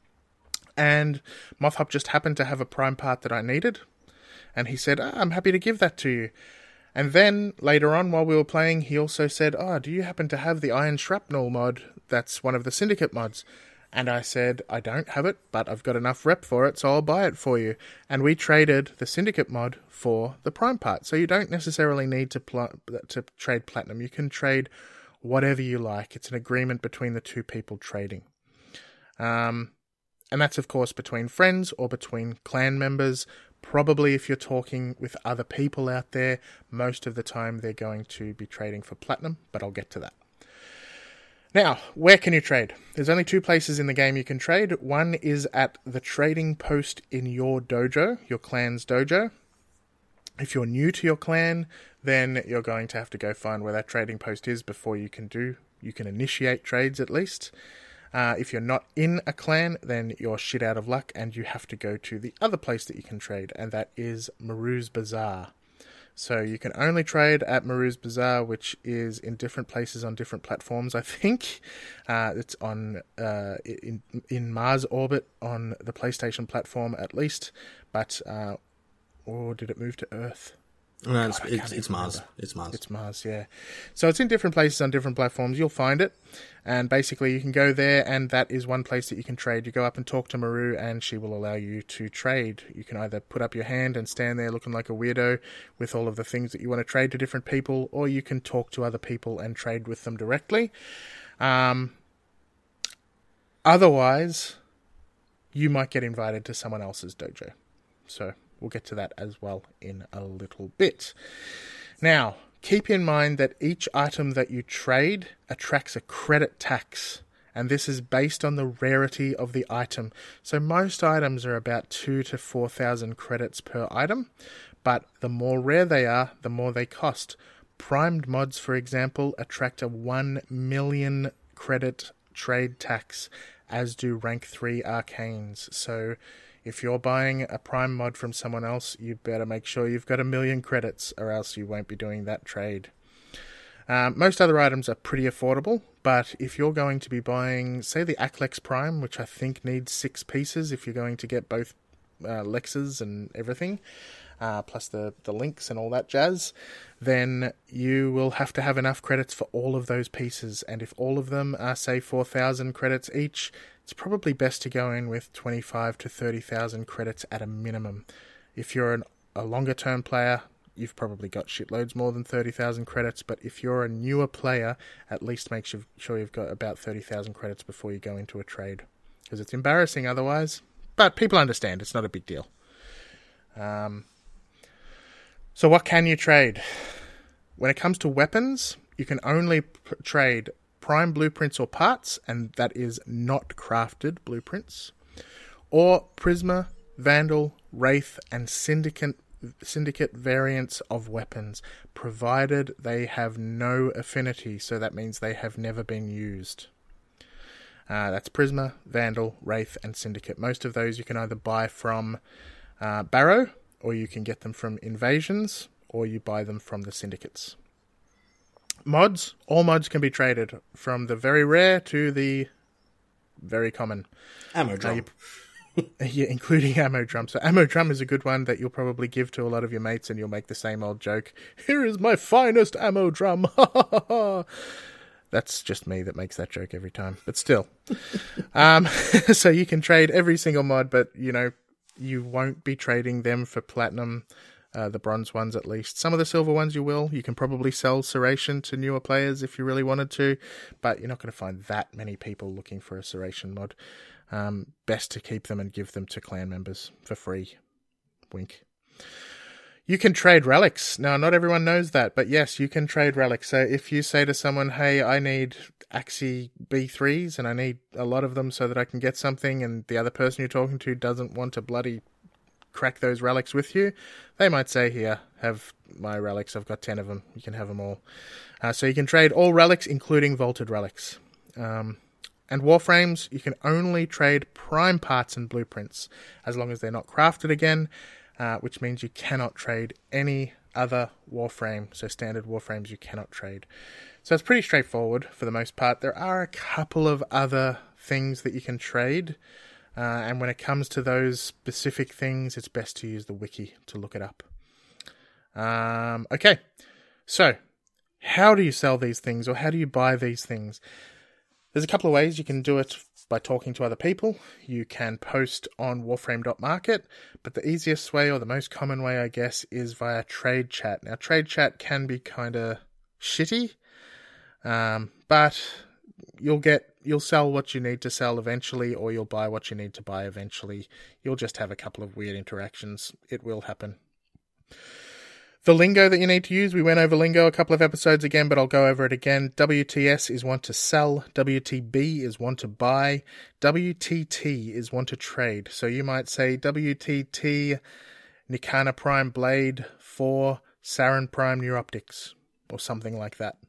and Mothhop just happened to have a prime part that I needed, and he said, I'm happy to give that to you. And then later on, while we were playing, he also said, do you happen to have the Iron Shrapnel mod? That's one of the Syndicate mods. And I said, I don't have it, but I've got enough rep for it, so I'll buy it for you. And we traded the Syndicate mod for the prime part. So you don't necessarily need to trade platinum. You can trade whatever you like. It's an agreement between the 2 people trading. And that's, of course, between friends or between clan members. Probably if you're talking with other people out there, most of the time they're going to be trading for platinum, but I'll get to that. Now, where can you trade? There's only 2 places in the game you can trade. One is at the trading post in your dojo, your clan's dojo. If you're new to your clan, then you're going to have to go find where that trading post is before you can initiate trades at least. If you're not in a clan, then you're shit out of luck and you have to go to the other place that you can trade, and that is Maru's Bazaar. So you can only trade at Maru's Bazaar, which is in different places on different platforms, I think. It's on in Mars orbit on the PlayStation platform at least, but or did it move to Earth? No, it's Mars. It's Mars. It's Mars, yeah. So it's in different places on different platforms. You'll find it. And basically you can go there, and that is one place that you can trade. You go up and talk to Maru, and she will allow you to trade. You can either put up your hand and stand there looking like a weirdo with all of the things that you want to trade to different people, or you can talk to other people and trade with them directly. Otherwise, you might get invited to someone else's dojo. So we'll get to that as well in a little bit. Now, keep in mind that each item that you trade attracts a credit tax, and this is based on the rarity of the item. So most items are about 2,000 to 4,000 credits per item, but the more rare they are, the more they cost. Primed mods, for example, attract a 1 million credit trade tax, as do rank 3 arcanes. So if you're buying a Prime mod from someone else, you better make sure you've got 1 million credits, or else you won't be doing that trade. Most other items are pretty affordable, but if you're going to be buying, say, the Aklex Prime, which I think needs 6 pieces if you're going to get both Lexes and everything, plus the links and all that jazz, then you will have to have enough credits for all of those pieces. And if all of them are, say, 4,000 credits each, it's probably best to go in with 25 to 30,000 credits at a minimum. If you're a longer-term player, you've probably got shitloads more than 30,000 credits, but if you're a newer player, at least make sure you've got about 30,000 credits before you go into a trade, because it's embarrassing otherwise. But people understand, it's not a big deal. So what can you trade? When it comes to weapons, you can only trade Prime blueprints or parts, and that is not crafted blueprints, or Prisma, Vandal, Wraith, and Syndicate variants of weapons, provided they have no affinity, so that means they have never been used. That's Prisma, Vandal, Wraith, and Syndicate. Most of those you can either buy from Barrow, or you can get them from Invasions, or you buy them from the Syndicates. Mods. All mods can be traded, from the very rare to the very common. Ammo drum. Yeah, including ammo drum. So ammo drum is a good one that you'll probably give to a lot of your mates, and you'll make the same old joke. Here is my finest ammo drum. That's just me that makes that joke every time. But still. So you can trade every single mod, but, you won't be trading them for platinum. The bronze ones at least. Some of the silver ones you will. You can probably sell Serration to newer players if you really wanted to, but you're not going to find that many people looking for a Serration mod. Best to keep them and give them to clan members for free. Wink. You can trade relics. Now, not everyone knows that, but yes, you can trade relics. So if you say to someone, hey, I need Axii B3s and I need a lot of them so that I can get something, and the other person you're talking to doesn't want to bloody crack those relics with you, they might say, here, have my relics, I've got 10 of them, you can have them all. So you can trade all relics, including vaulted relics. And Warframes, you can only trade prime parts and blueprints, as long as they're not crafted again, which means you cannot trade any other Warframe. So standard Warframes you cannot trade. So it's pretty straightforward for the most part. There are a couple of other things that you can trade, and when it comes to those specific things, it's best to use the wiki to look it up. Okay, so how do you sell these things, or how do you buy these things? There's a couple of ways you can do it. By talking to other people. You can post on warframe.market, but the easiest way, or the most common way, I guess, is via trade chat. Now, trade chat can be kind of shitty, but you'll sell what you need to sell eventually, or you'll buy what you need to buy eventually. You'll just have a couple of weird interactions. It will happen. The lingo that you need to use, we went over lingo a couple of episodes again, but I'll go over it again. WTS is want to sell. WTB is want to buy. WTT is want to trade. So you might say WTT Nikana Prime Blade for Saren Prime New Optics or something like that.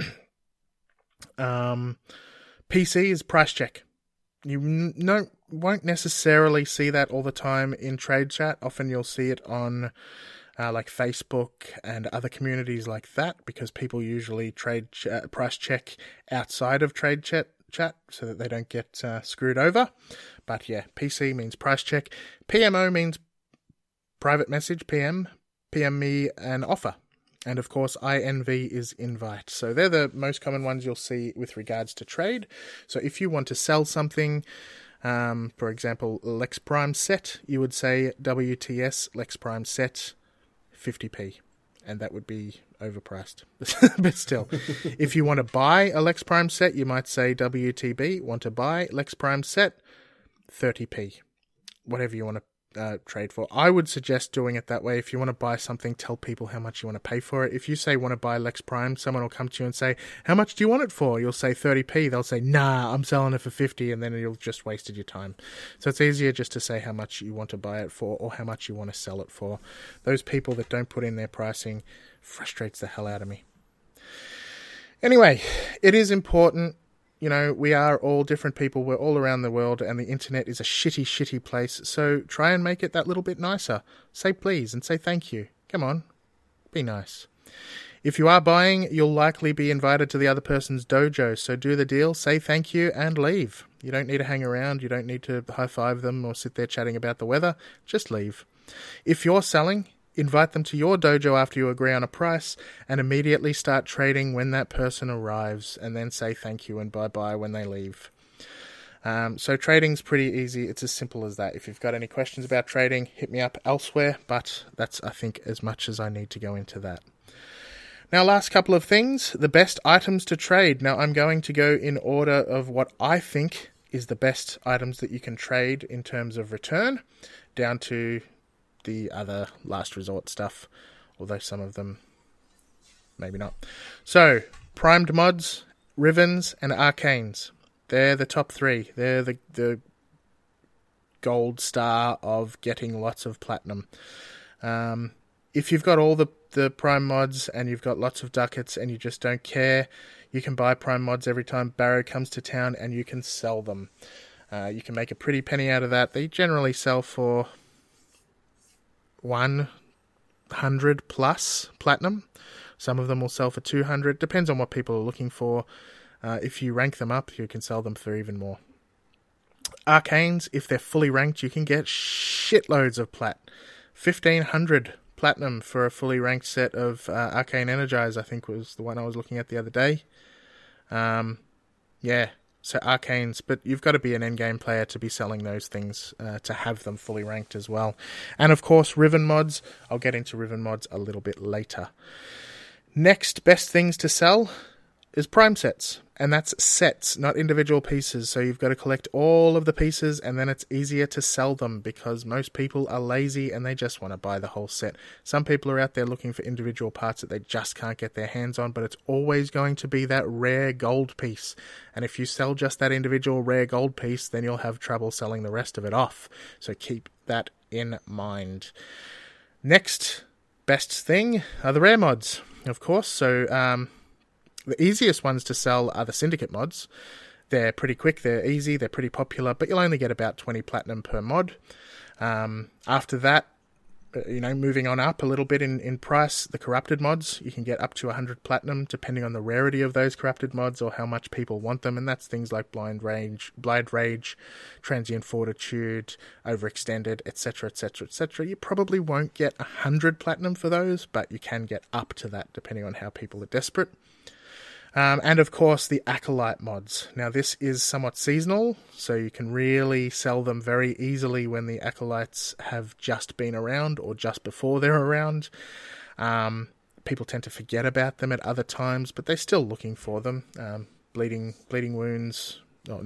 PC is price check. You won't necessarily see that all the time in trade chat. Often you'll see it on like Facebook and other communities like that, because people usually price check outside of trade chat so that they don't get screwed over. But yeah, PC means price check. PMO means private message, PM me an offer. And of course, INV is invite. So they're the most common ones you'll see with regards to trade. So if you want to sell something, for example, Lex Prime set, you would say WTS Lex Prime set 50p. And that would be overpriced. But still, if you want to buy a Lex Prime set, you might say WTB, want to buy Lex Prime set 30p. Whatever you want to trade for. I would suggest doing it that way. If you want to buy something, tell people how much you want to pay for it. If you say want to buy Lex Prime, someone will come to you and say, how much do you want it for? You'll say 30p. They'll say, nah, I'm selling it for 50, and then you'll just wasted your time. So it's easier just to say how much you want to buy it for or how much you want to sell it for. Those people that don't put in their pricing frustrates the hell out of me. Anyway, it is important. You know, we are all different people. We're all around the world, and the internet is a shitty, shitty place. So try and make it that little bit nicer. Say please and say thank you. Come on. Be nice. If you are buying, you'll likely be invited to the other person's dojo. So do the deal, say thank you, and leave. You don't need to hang around. You don't need to high-five them or sit there chatting about the weather. Just leave. If you're selling, invite them to your dojo after you agree on a price, and immediately start trading when that person arrives, and then say thank you and bye-bye when they leave. So trading's pretty easy. It's as simple as that. If you've got any questions about trading, hit me up elsewhere, but that's, I think, as much as I need to go into that. Now, last couple of things. The best items to trade. Now, I'm going to go in order of what I think is the best items that you can trade in terms of return, down to the other last resort stuff, although some of them maybe not. So, primed mods, Rivens, and Arcanes. They're the top three. They're the gold star of getting lots of platinum. If you've got all the prime mods and you've got lots of ducats and you just don't care, you can buy prime mods every time Barrow comes to town and you can sell them. You can make a pretty penny out of that. They generally sell for 100 plus platinum. Some of them will sell for 200. Depends on what people are looking for. If you rank them up, you can sell them for even more. Arcanes, if they're fully ranked, you can get shitloads of plat. 1,500 platinum for a fully ranked set of Arcane Energize, I think was the one I was looking at the other day. Yeah. So Arcanes, but you've got to be an endgame player to be selling those things, to have them fully ranked as well. And of course, Riven mods. I'll get into Riven mods a little bit later. Next best things to sell is prime sets. And that's sets, not individual pieces. So you've got to collect all of the pieces, and then it's easier to sell them because most people are lazy and they just want to buy the whole set. Some people are out there looking for individual parts that they just can't get their hands on, but it's always going to be that rare gold piece. And if you sell just that individual rare gold piece, then you'll have trouble selling the rest of it off. So keep that in mind. Next best thing are the rare mods, of course. So, the easiest ones to sell are the Syndicate mods. They're pretty quick, they're easy, they're pretty popular, but you'll only get about 20 platinum per mod. After that, moving on up a little bit in price, the Corrupted mods, you can get up to 100 platinum, depending on the rarity of those Corrupted mods or how much people want them, and that's things like Blind Rage, Transient Fortitude, Overextended, etc., etc., etc. You probably won't get 100 platinum for those, but you can get up to that, depending on how people are desperate. And of course the Acolyte mods. Now this is somewhat seasonal, so you can really sell them very easily when the Acolytes have just been around or just before they're around. People tend to forget about them at other times, but they're still looking for them. Weeping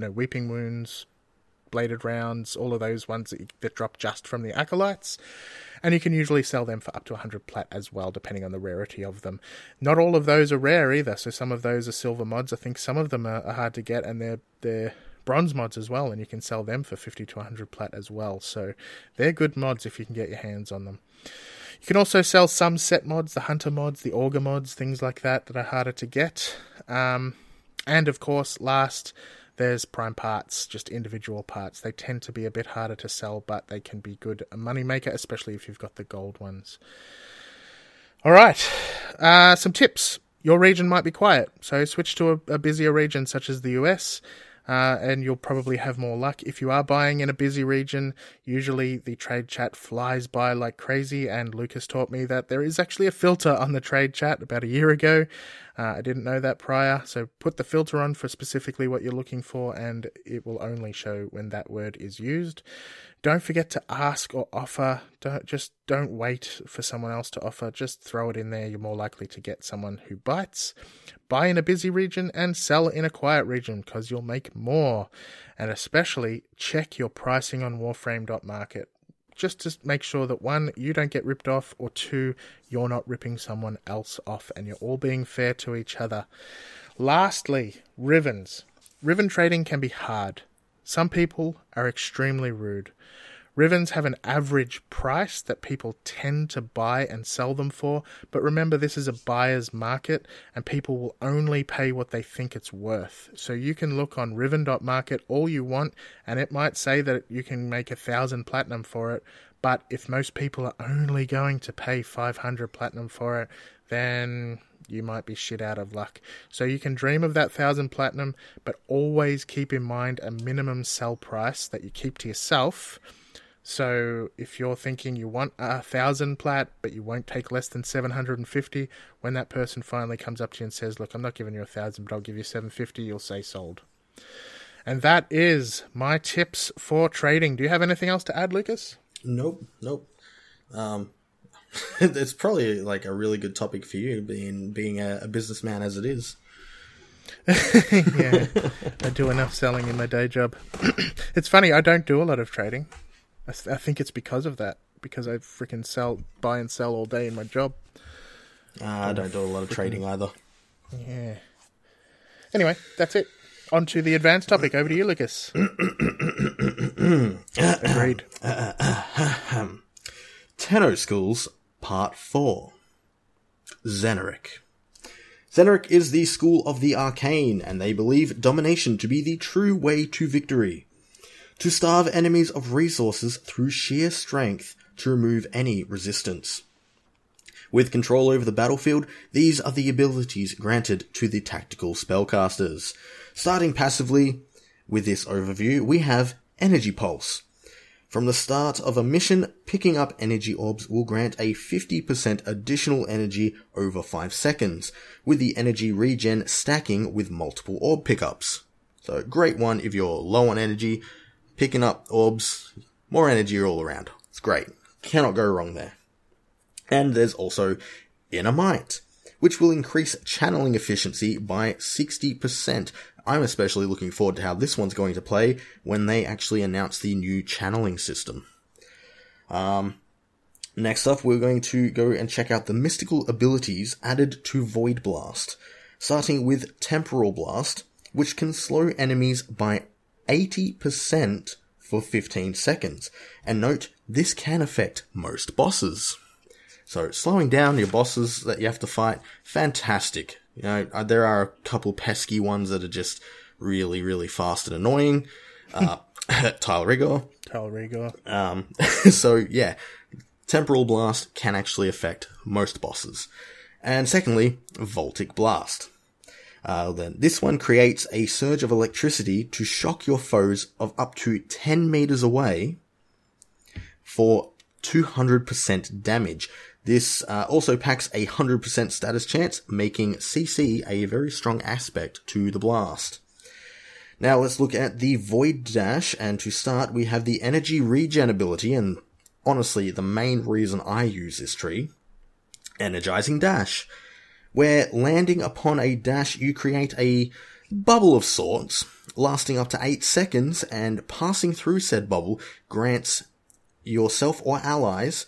Wounds, Bladed Rounds, all of those ones that drop just from the Acolytes. And you can usually sell them for up to 100 plat as well, depending on the rarity of them. Not all of those are rare either, so some of those are silver mods. I think some of them are hard to get, and they're bronze mods as well, and you can sell them for 50 to 100 plat as well. So they're good mods if you can get your hands on them. You can also sell some set mods, the hunter mods, the auger mods, things like that are harder to get. And of course, last, there's prime parts, just individual parts. They tend to be a bit harder to sell, but they can be good money maker, especially if you've got the gold ones. All right, some tips. Your region might be quiet, so switch to a busier region such as the US. And you'll probably have more luck. If you are buying in a busy region, usually the trade chat flies by like crazy, and Lucas taught me that there is actually a filter on the trade chat about a year ago. I didn't know that prior, so put the filter on for specifically what you're looking for, and it will only show when that word is used. Don't forget to ask or offer. Don't wait for someone else to offer. Just throw it in there. You're more likely to get someone who bites. Buy in a busy region and sell in a quiet region because you'll make more. And especially check your pricing on Warframe.market. Just to make sure that 1, you don't get ripped off, or 2, you're not ripping someone else off and you're all being fair to each other. Lastly, Rivens. Riven trading can be hard. Some people are extremely rude. Rivens have an average price that people tend to buy and sell them for, but remember this is a buyer's market and people will only pay what they think it's worth. So you can look on Riven.market all you want and it might say that you can make 1,000 platinum for it, but if most people are only going to pay 500 platinum for it, then you might be shit out of luck. So you can dream of that 1,000 platinum, but always keep in mind a minimum sell price that you keep to yourself. So if you're thinking you want 1,000 plat, but you won't take less than 750, when that person finally comes up to you and says, look, I'm not giving you 1,000, but I'll give you 750, you'll say sold. And that is my tips for trading. Do you have anything else to add, Lucas? Nope. It's probably like a really good topic for you, being a businessman as it is. Yeah, I do enough selling in my day job. It's funny, I don't do a lot of trading. I think it's because of that, because I freaking buy and sell all day in my job. I don't do a lot of trading either. Yeah. Anyway, that's it. On to the advanced topic. Over to you, Lucas. Agreed. Tenno Schools, Part 4. Xeneric. Xeneric is the school of the arcane, and they believe domination to be the true way to victory. To starve enemies of resources through sheer strength to remove any resistance. With control over the battlefield, these are the abilities granted to the tactical spellcasters. Starting passively, with this overview, we have Energy Pulse. From the start of a mission, picking up energy orbs will grant a 50% additional energy over 5 seconds, with the energy regen stacking with multiple orb pickups. So, great one if you're low on energy. Picking up orbs, more energy all around. It's great. Cannot go wrong there. And there's also Inner Might, which will increase channeling efficiency by 60%. I'm especially looking forward to how this one's going to play when they actually announce the new channeling system. Next up, we're going to go and check out the mystical abilities added to Void Blast, starting with Temporal Blast, which can slow enemies by 80% for 15 seconds. And note, this can affect most bosses. So, slowing down your bosses that you have to fight, fantastic. You know, there are a couple pesky ones that are just really, really fast and annoying. Tile Rigor. So, yeah, Temporal Blast can actually affect most bosses. And secondly, Voltic Blast. Then this one creates a surge of electricity to shock your foes of up to 10 meters away for 200% damage. This also packs a 100% status chance, making CC a very strong aspect to the blast. Now let's look at the Void Dash, and to start we have the energy regen ability, and honestly the main reason I use this tree, Energizing Dash. Where landing upon a dash, you create a bubble of sorts, lasting up to 8 seconds, and passing through said bubble grants yourself or allies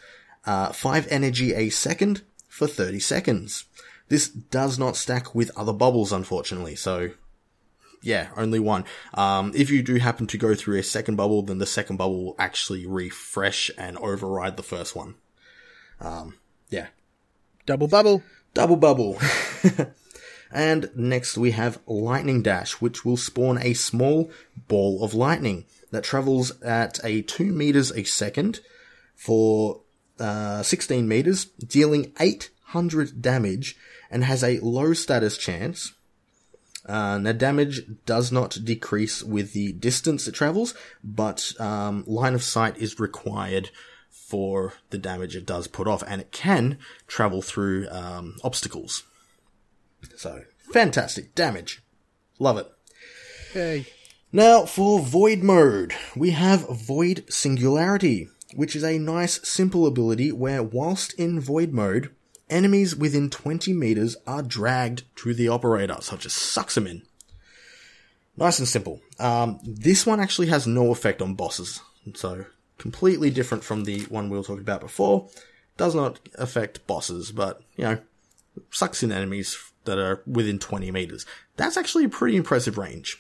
5 energy a second for 30 seconds. This does not stack with other bubbles, unfortunately, so yeah, only one. If you do happen to go through a second bubble, then the second bubble will actually refresh and override the first one. Yeah. Double bubble. Double bubble. And next we have Lightning Dash, which will spawn a small ball of lightning that travels at a 2 meters a second for 16 meters, dealing 800 damage, and has a low status chance. Now, damage does not decrease with the distance it travels, but line of sight is required for the damage it does put off, and it can travel through obstacles. So, fantastic damage. Love it. Yay. Now, for Void Mode, we have Void Singularity, which is a nice, simple ability where, whilst in Void Mode, enemies within 20 meters are dragged to the operator, so it just sucks them in. Nice and simple. This one actually has no effect on bosses, so completely different from the one we were talking about before. Does not affect bosses, but, sucks in enemies that are within 20 meters. That's actually a pretty impressive range.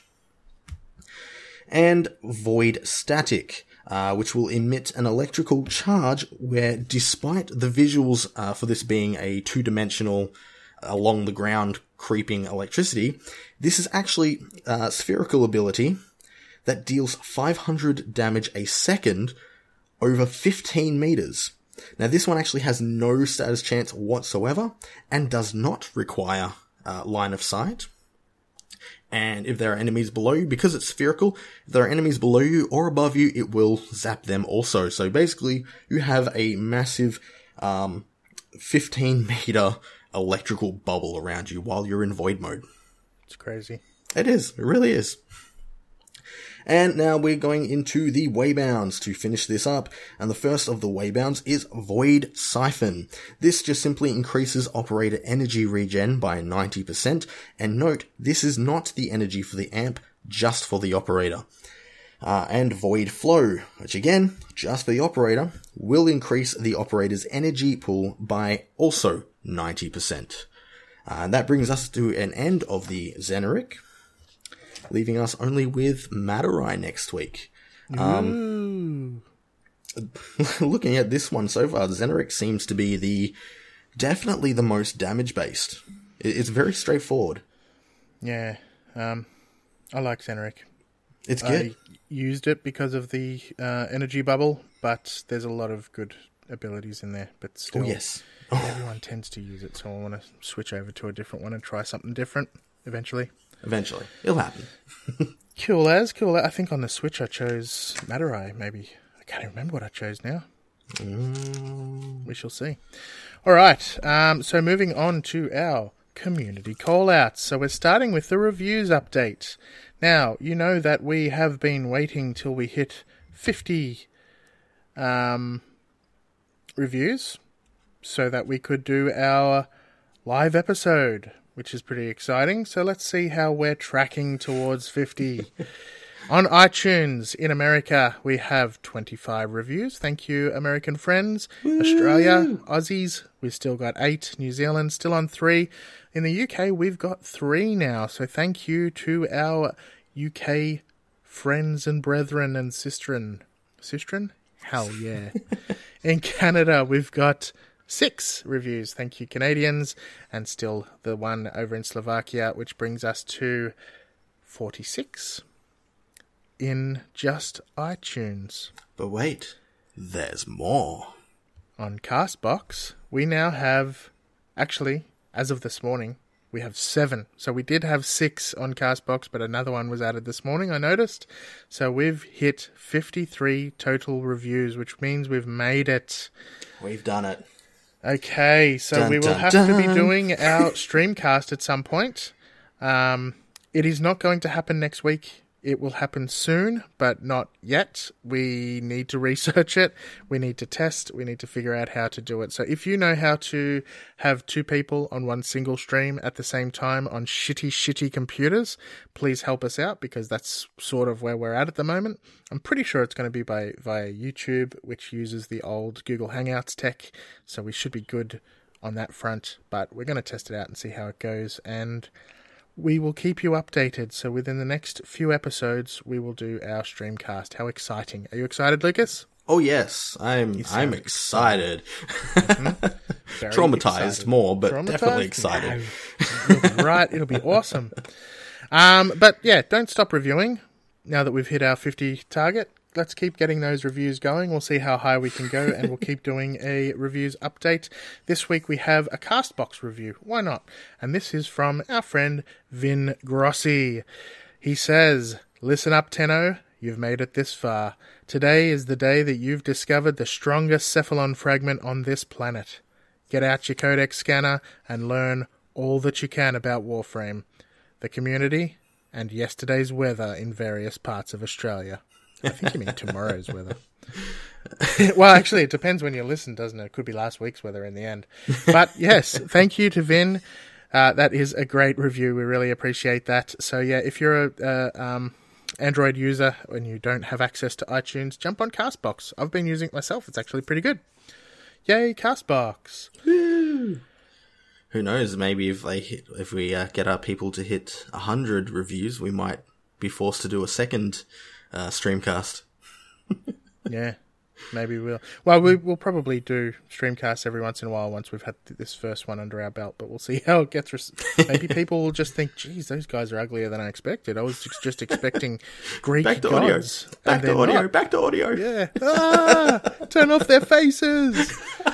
And Void Static, which will emit an electrical charge where, despite the visuals for this being a two-dimensional, along the ground creeping electricity, this is actually a spherical ability that deals 500 damage a second over 15 meters. Now, this one actually has no status chance whatsoever and does not require line of sight. And if there are enemies below you, because it's spherical, if there are enemies below you or above you, it will zap them also. So basically, you have a massive 15-meter electrical bubble around you while you're in Void Mode. It's crazy. It is. It really is. And now we're going into the waybounds to finish this up. And the first of the waybounds is Void Siphon. This just simply increases operator energy regen by 90%. And note, this is not the energy for the amp, just for the operator. And Void Flow, which again, just for the operator, will increase the operator's energy pool by also 90%. And that brings us to an end of the Xeneric, leaving us only with Madurai next week. Looking at this one so far, Xeneric seems to be definitely the most damage-based. It's very straightforward. Yeah, I like Xeneric. It's good. I used it because of the energy bubble, but there's a lot of good abilities in there. But still, yes. Everyone tends to use it, so I want to switch over to a different one and try something different eventually. Eventually. It'll happen. Cool as. I think on the Switch I chose Madurai, maybe. I can't even remember what I chose now. We shall see. Alright, so moving on to our community call-outs. So we're starting with the reviews update. Now, you know that we have been waiting till we hit 50 reviews so that we could do our live episode, which is pretty exciting. So let's see how we're tracking towards 50. On iTunes in America, we have 25 reviews. Thank you, American friends. Woo! Australia, Aussies, we've still got 8. New Zealand, still on 3. In the UK, we've got 3 now. So thank you to our UK friends and brethren and sistren. Sistren? Hell yeah. In Canada, we've got 6 reviews. Thank you, Canadians. And still the one over in Slovakia, which brings us to 46 in just iTunes. But wait, there's more. On CastBox, we now have, actually, as of this morning, we have 7. So we did have 6 on CastBox, but another one was added this morning, I noticed. So we've hit 53 total reviews, which means we've made it. We've done it. Okay, so we will have to be doing our streamcast at some point. It is not going to happen next week It will happen soon, but not yet. We need to research it. We need to test. We need to figure out how to do it. So if you know how to have 2 people on one single stream at the same time on shitty computers, please help us out, because that's sort of where we're at the moment. I'm pretty sure it's going to be via YouTube, which uses the old Google Hangouts tech. So we should be good on that front, but we're going to test it out and see how it goes, and we will keep you updated. So within the next few episodes, we will do our streamcast. How exciting. Are you excited, Lucas? Oh, yes. I'm excited. Mm-hmm. Traumatized excited. more, but definitely excited. No. You'll be right. It'll be awesome. But yeah, don't stop reviewing now that we've hit our 50 target. Let's keep getting those reviews going. We'll see how high we can go, and we'll keep doing a reviews update. This week we have a Castbox review. Why not? And this is from our friend Vin Grossi. He says, "Listen up, Tenno. You've made it this far. Today is the day that you've discovered the strongest cephalon fragment on this planet. Get out your codex scanner and learn all that you can about Warframe, the community, and yesterday's weather in various parts of Australia." I think you mean tomorrow's weather. Well, actually, it depends when you listen, doesn't it? It could be last week's weather in the end. But yes, thank you to Vin. That is a great review. We really appreciate that. So yeah, if you're a Android user and you don't have access to iTunes, jump on Castbox. I've been using it myself. It's actually pretty good. Yay, Castbox. Woo. Who knows? Maybe if we get our people to hit 100 reviews, we might be forced to do a second streamcast. Yeah, maybe we'll. Well, we'll probably do streamcasts every once in a while once we've had this first one under our belt, but we'll see how it gets. Maybe people will just think, geez, those guys are uglier than I expected. I was just expecting Greek back to gods. Back to audio. Not. Back to audio. Yeah. Turn off their faces.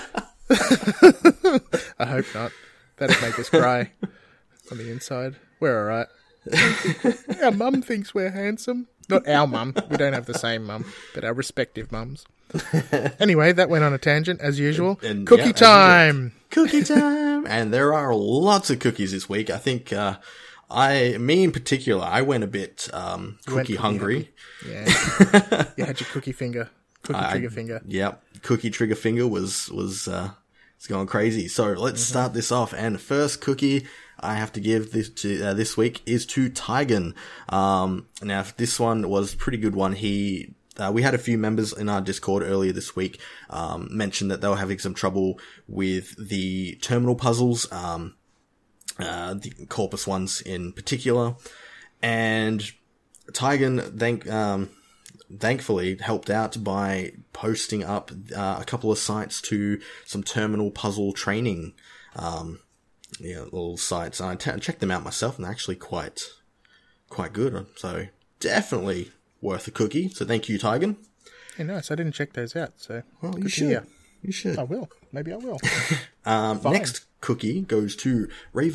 I hope not. That'd make us cry on the inside. We're all right. Our mum thinks we're handsome. Not our mum. We don't have the same mum, but our respective mums. Anyway, that went on a tangent, as usual. Cookie time! Cookie time! And there are lots of cookies this week. I think, me in particular, I went a bit cookie hungry. Yeah. You had your cookie finger. Trigger finger. Yep. Cookie trigger finger was it's going crazy. So let's start this off. And the first cookie I have to give this week is to Tygan. Now this one was a pretty good one. We had a few members in our Discord earlier this week, mention that they were having some trouble with the terminal puzzles, the Corpus ones in particular. And Tygan, thankfully helped out by posting up a couple of sites to some terminal puzzle training little sites. I checked them out myself, and they're actually quite good. So definitely worth a cookie. So thank you, Tygan. Yeah, nice. I didn't check those out. So well, you should. You should. I will. Maybe I will. Next cookie goes to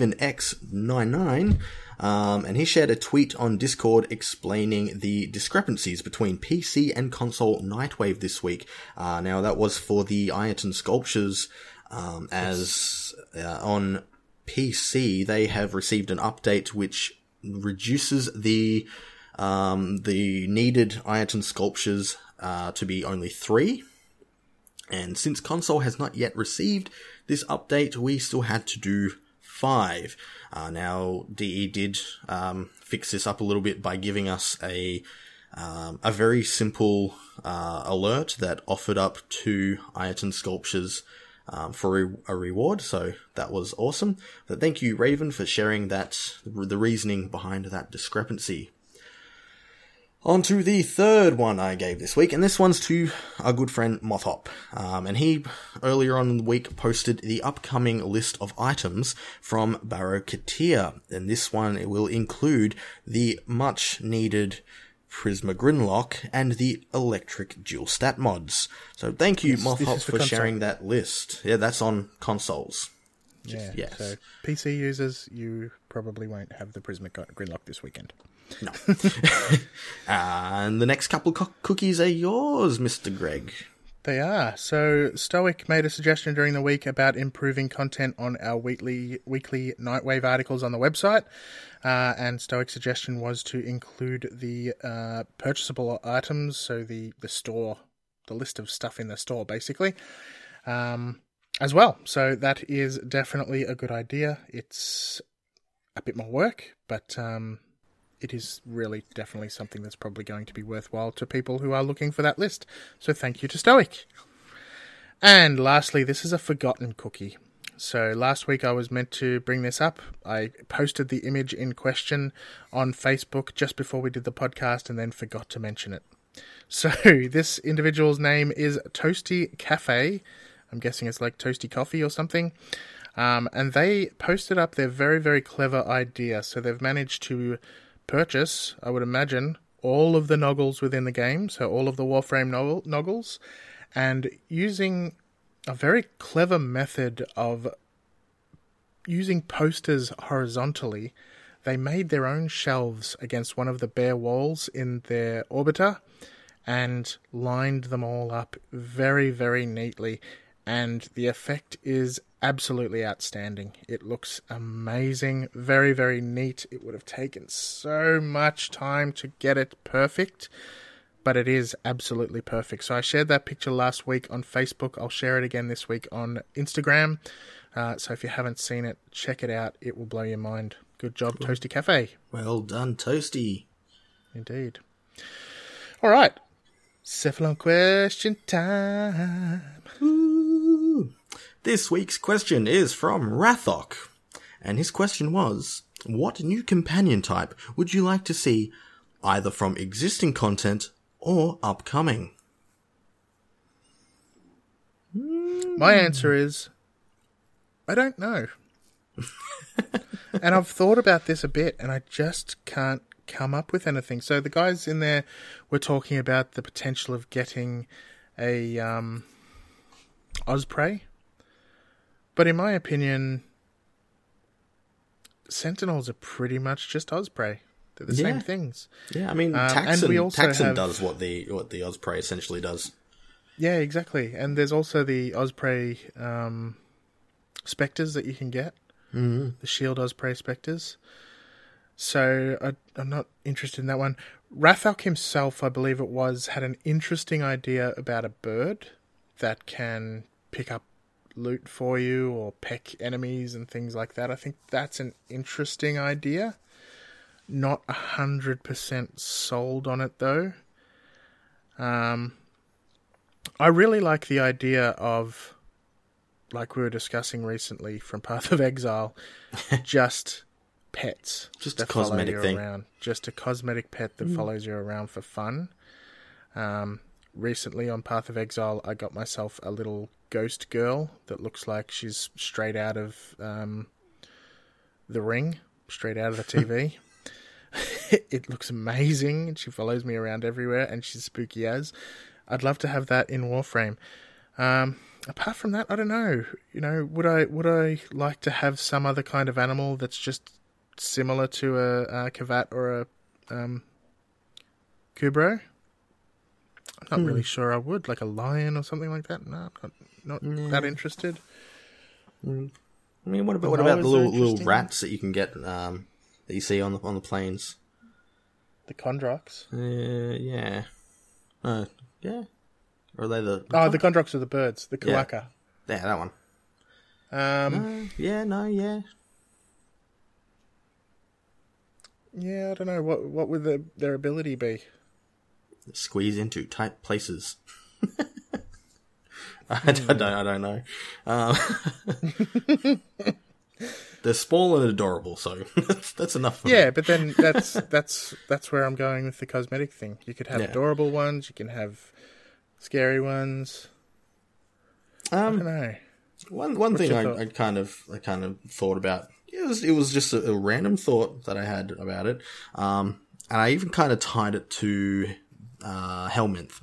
RavenX99. And he shared a tweet on Discord explaining the discrepancies between PC and console Nightwave this week. Now that was for the Ironton Sculptures, as on PC they have received an update which reduces the needed Ironton Sculptures to be only 3. And since console has not yet received this update, we still had to do 5. Now, DE did fix this up a little bit by giving us a very simple alert that offered up 2 Ironton Sculptures for a reward, so that was awesome. But thank you, Raven, for sharing the reasoning behind that discrepancy. On to the third one I gave this week, and this one's to our good friend Mothop. And he, earlier on in the week, posted the upcoming list of items from Barrow Katia. And this one it will include the much-needed Prisma Grinlock and the electric dual stat mods. So thank you, Mothop, for sharing that list. Yeah, that's on consoles. Yeah, yes. So PC users, you probably won't have the Prisma Grinlock this weekend. No. And the next couple cookies are yours, Mr. Greg. They are. So Stoic made a suggestion during the week about improving content on our weekly Nightwave articles on the website. And Stoic's suggestion was to include the purchasable items, so the store, the list of stuff in the store, basically, as well. So that is definitely a good idea. It's a bit more work, but it is really definitely something that's probably going to be worthwhile to people who are looking for that list. So thank you to Stoic. And lastly, this is a forgotten cookie. So last week I was meant to bring this up. I posted the image in question on Facebook just before we did the podcast and then forgot to mention it. So this individual's name is Toasty Cafe. I'm guessing it's like Toasty Coffee or something. And they posted up their very, very clever idea. So they've managed to purchase, I would imagine, all of the noggles within the game, so all of the Warframe noggles, and using a very clever method of using posters horizontally, they made their own shelves against one of the bare walls in their orbiter and lined them all up very, very neatly, and the effect is absolutely outstanding. It looks amazing, very, very neat. It would have taken so much time to get it perfect, but it is absolutely perfect. So I shared that picture last week on Facebook. I'll share it again this week on Instagram. So if you haven't seen it, check it out. It will blow your mind. Good job, Toasty Cafe. Well done, Toasty. Indeed. All right. Cephalon question time. Ooh. This week's question is from Rathok, and his question was, what new companion type would you like to see either from existing content or upcoming? My answer is, I don't know. And I've thought about this a bit, and I just can't come up with anything. So the guys in there were talking about the potential of getting a Osprey. But in my opinion, Sentinels are pretty much just Osprey. They're the same things. Yeah, I mean, Taxon does what the Osprey essentially does. Yeah, exactly. And there's also the Osprey Spectres that you can get. Mm-hmm. The Shield Osprey Spectres. So I'm not interested in that one. Rathok himself, I believe it was, had an interesting idea about a bird that can pick up loot for you or peck enemies and things like that. I think that's an interesting idea. Not 100% sold on it though. I really like the idea of, like we were discussing recently from Path of Exile, just pets. Just a cosmetic thing. Around. Just a cosmetic pet that follows you around for fun. Recently on Path of Exile, I got myself a little ghost girl that looks like she's straight out of The Ring, straight out of the TV. It looks amazing. She follows me around everywhere, and she's spooky as. I'd love to have that in Warframe. Apart from that, I don't know. You know, would I like to have some other kind of animal that's just similar to a Kavat or a Kubro? I'm not really sure I would. Like a lion or something like that? No, I'm not that interested. I mean, what about the little rats that you can get that you see on the plains? The Kondroks? Yeah. Yeah. Or are they the... the Kondroks are the birds. The Kuaka. Yeah, that one. Yeah. Yeah, I don't know. What would their ability be? Squeeze into tight places. I don't know. They're small and adorable, so that's enough for me. Yeah, but then that's where I'm going with the cosmetic thing. You could have adorable ones, you can have scary ones. I don't know. One thing I kind of thought about. It was just a random thought that I had about it, and I even kind of tied it to Helminth,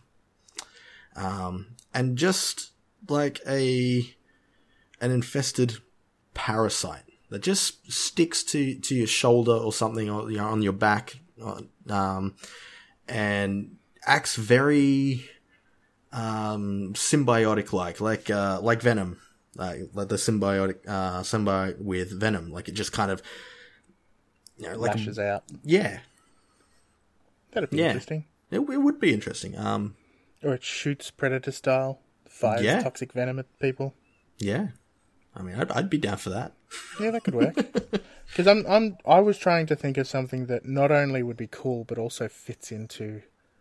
and just like an infested parasite that just sticks to your shoulder or something, or on your back, and acts very symbiotic like Venom, like the symbiote with Venom. Like it just kind of, lashes out. Yeah, that'd be interesting. It would be interesting. Or it shoots Predator style, fires toxic venom at people. Yeah, I mean, I'd be down for that. Yeah, that could work. Because I was trying to think of something that not only would be cool but also fits into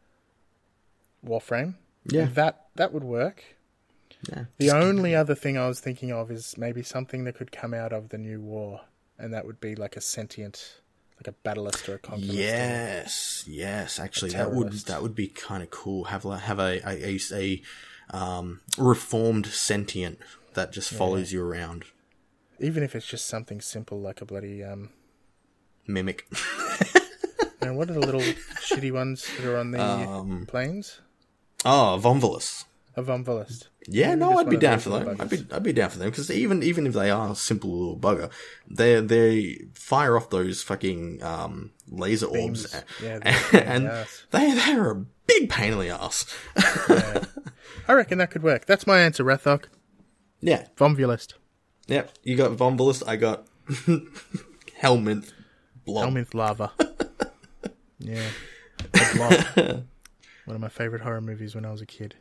Warframe. Yeah, and that would work. Yeah. The only other thing I was thinking of is maybe something that could come out of the new war, and that would be like a sentient, like a battlist or a conquerist. Yes. Actually, that would be kind of cool. Have a reformed sentient that just follows you around. Even if it's just something simple like a bloody mimic. And what are the little shitty ones that are on the planes? Oh, Vomvolus. A Vomvolus. Yeah, no, I'd be down for them. I'd be down for them because even if they are a simple little bugger, they fire off those fucking laser orbs, and they're a big pain in the ass. Yeah. I reckon that could work. That's my answer, Rathok. Yeah, Vomvolus. Yep, you got Vomvolus. I got Helminth Blob. Helminth Lava. Yeah, Blob. One of my favourite horror movies when I was a kid.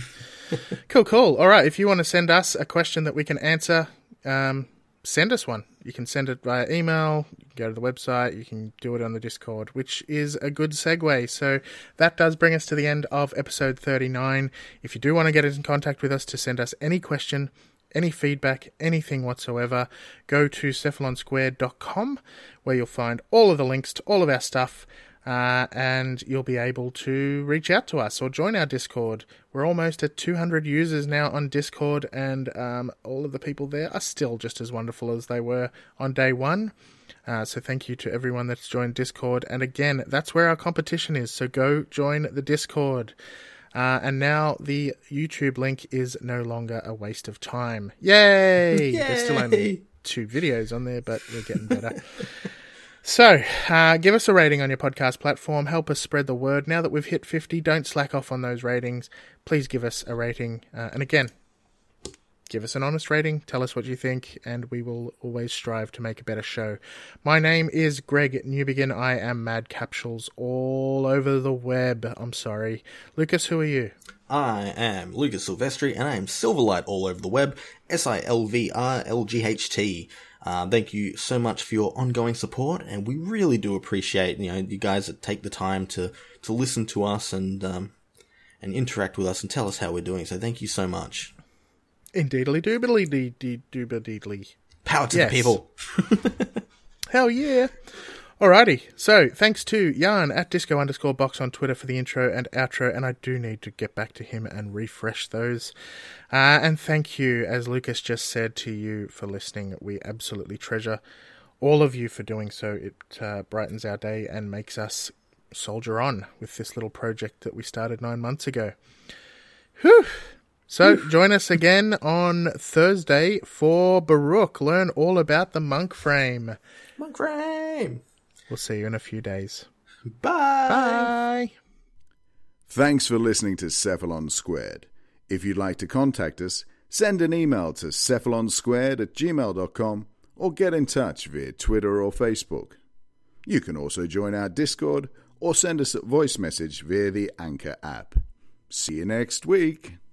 Cool. All right, if you want to send us a question that we can answer, send us one. You can send it via email, you can go to the website, you can do it on the Discord, which is a good segue. So that does bring us to the end of episode 39. If you do want to get in contact with us to send us any question, any feedback, anything whatsoever, go to cephalonsquared.com, where you'll find all of the links to all of our stuff. And you'll be able to reach out to us or join our Discord. We're almost at 200 users now on Discord, and all of the people there are still just as wonderful as they were on day one. So thank you to everyone that's joined Discord. And again, that's where our competition is, so go join the Discord. And now the YouTube link is no longer a waste of time. Yay! There's still only 2 videos on there, but we're getting better. So, give us a rating on your podcast platform. Help us spread the word. Now that we've hit 50, don't slack off on those ratings. Please give us a rating. And again, give us an honest rating. Tell us what you think, and we will always strive to make a better show. My name is Greg Newbegin. I am Mad Capsules all over the web. I'm sorry. Lucas, who are you? I am Lucas Silvestri, and I am Silverlight all over the web. SILVRLGHT. Thank you so much for your ongoing support, and we really do appreciate you guys that take the time to listen to us and interact with us and tell us how we're doing. So thank you so much. Indeedly doobly. Power to the people. Hell yeah. Alrighty, so thanks to Jan at disco_box on Twitter for the intro and outro, and I do need to get back to him and refresh those. And thank you, as Lucas just said, to you for listening. We absolutely treasure all of you for doing so. It brightens our day and makes us soldier on with this little project that we started 9 months ago. Whew! So join us again on Thursday for Baruch. Learn all about the monk frame. Monk frame! We'll see you in a few days. Bye! Bye! Thanks for listening to Cephalon Squared. If you'd like to contact us, send an email to cephalonsquared@gmail.com or get in touch via Twitter or Facebook. You can also join our Discord or send us a voice message via the Anchor app. See you next week.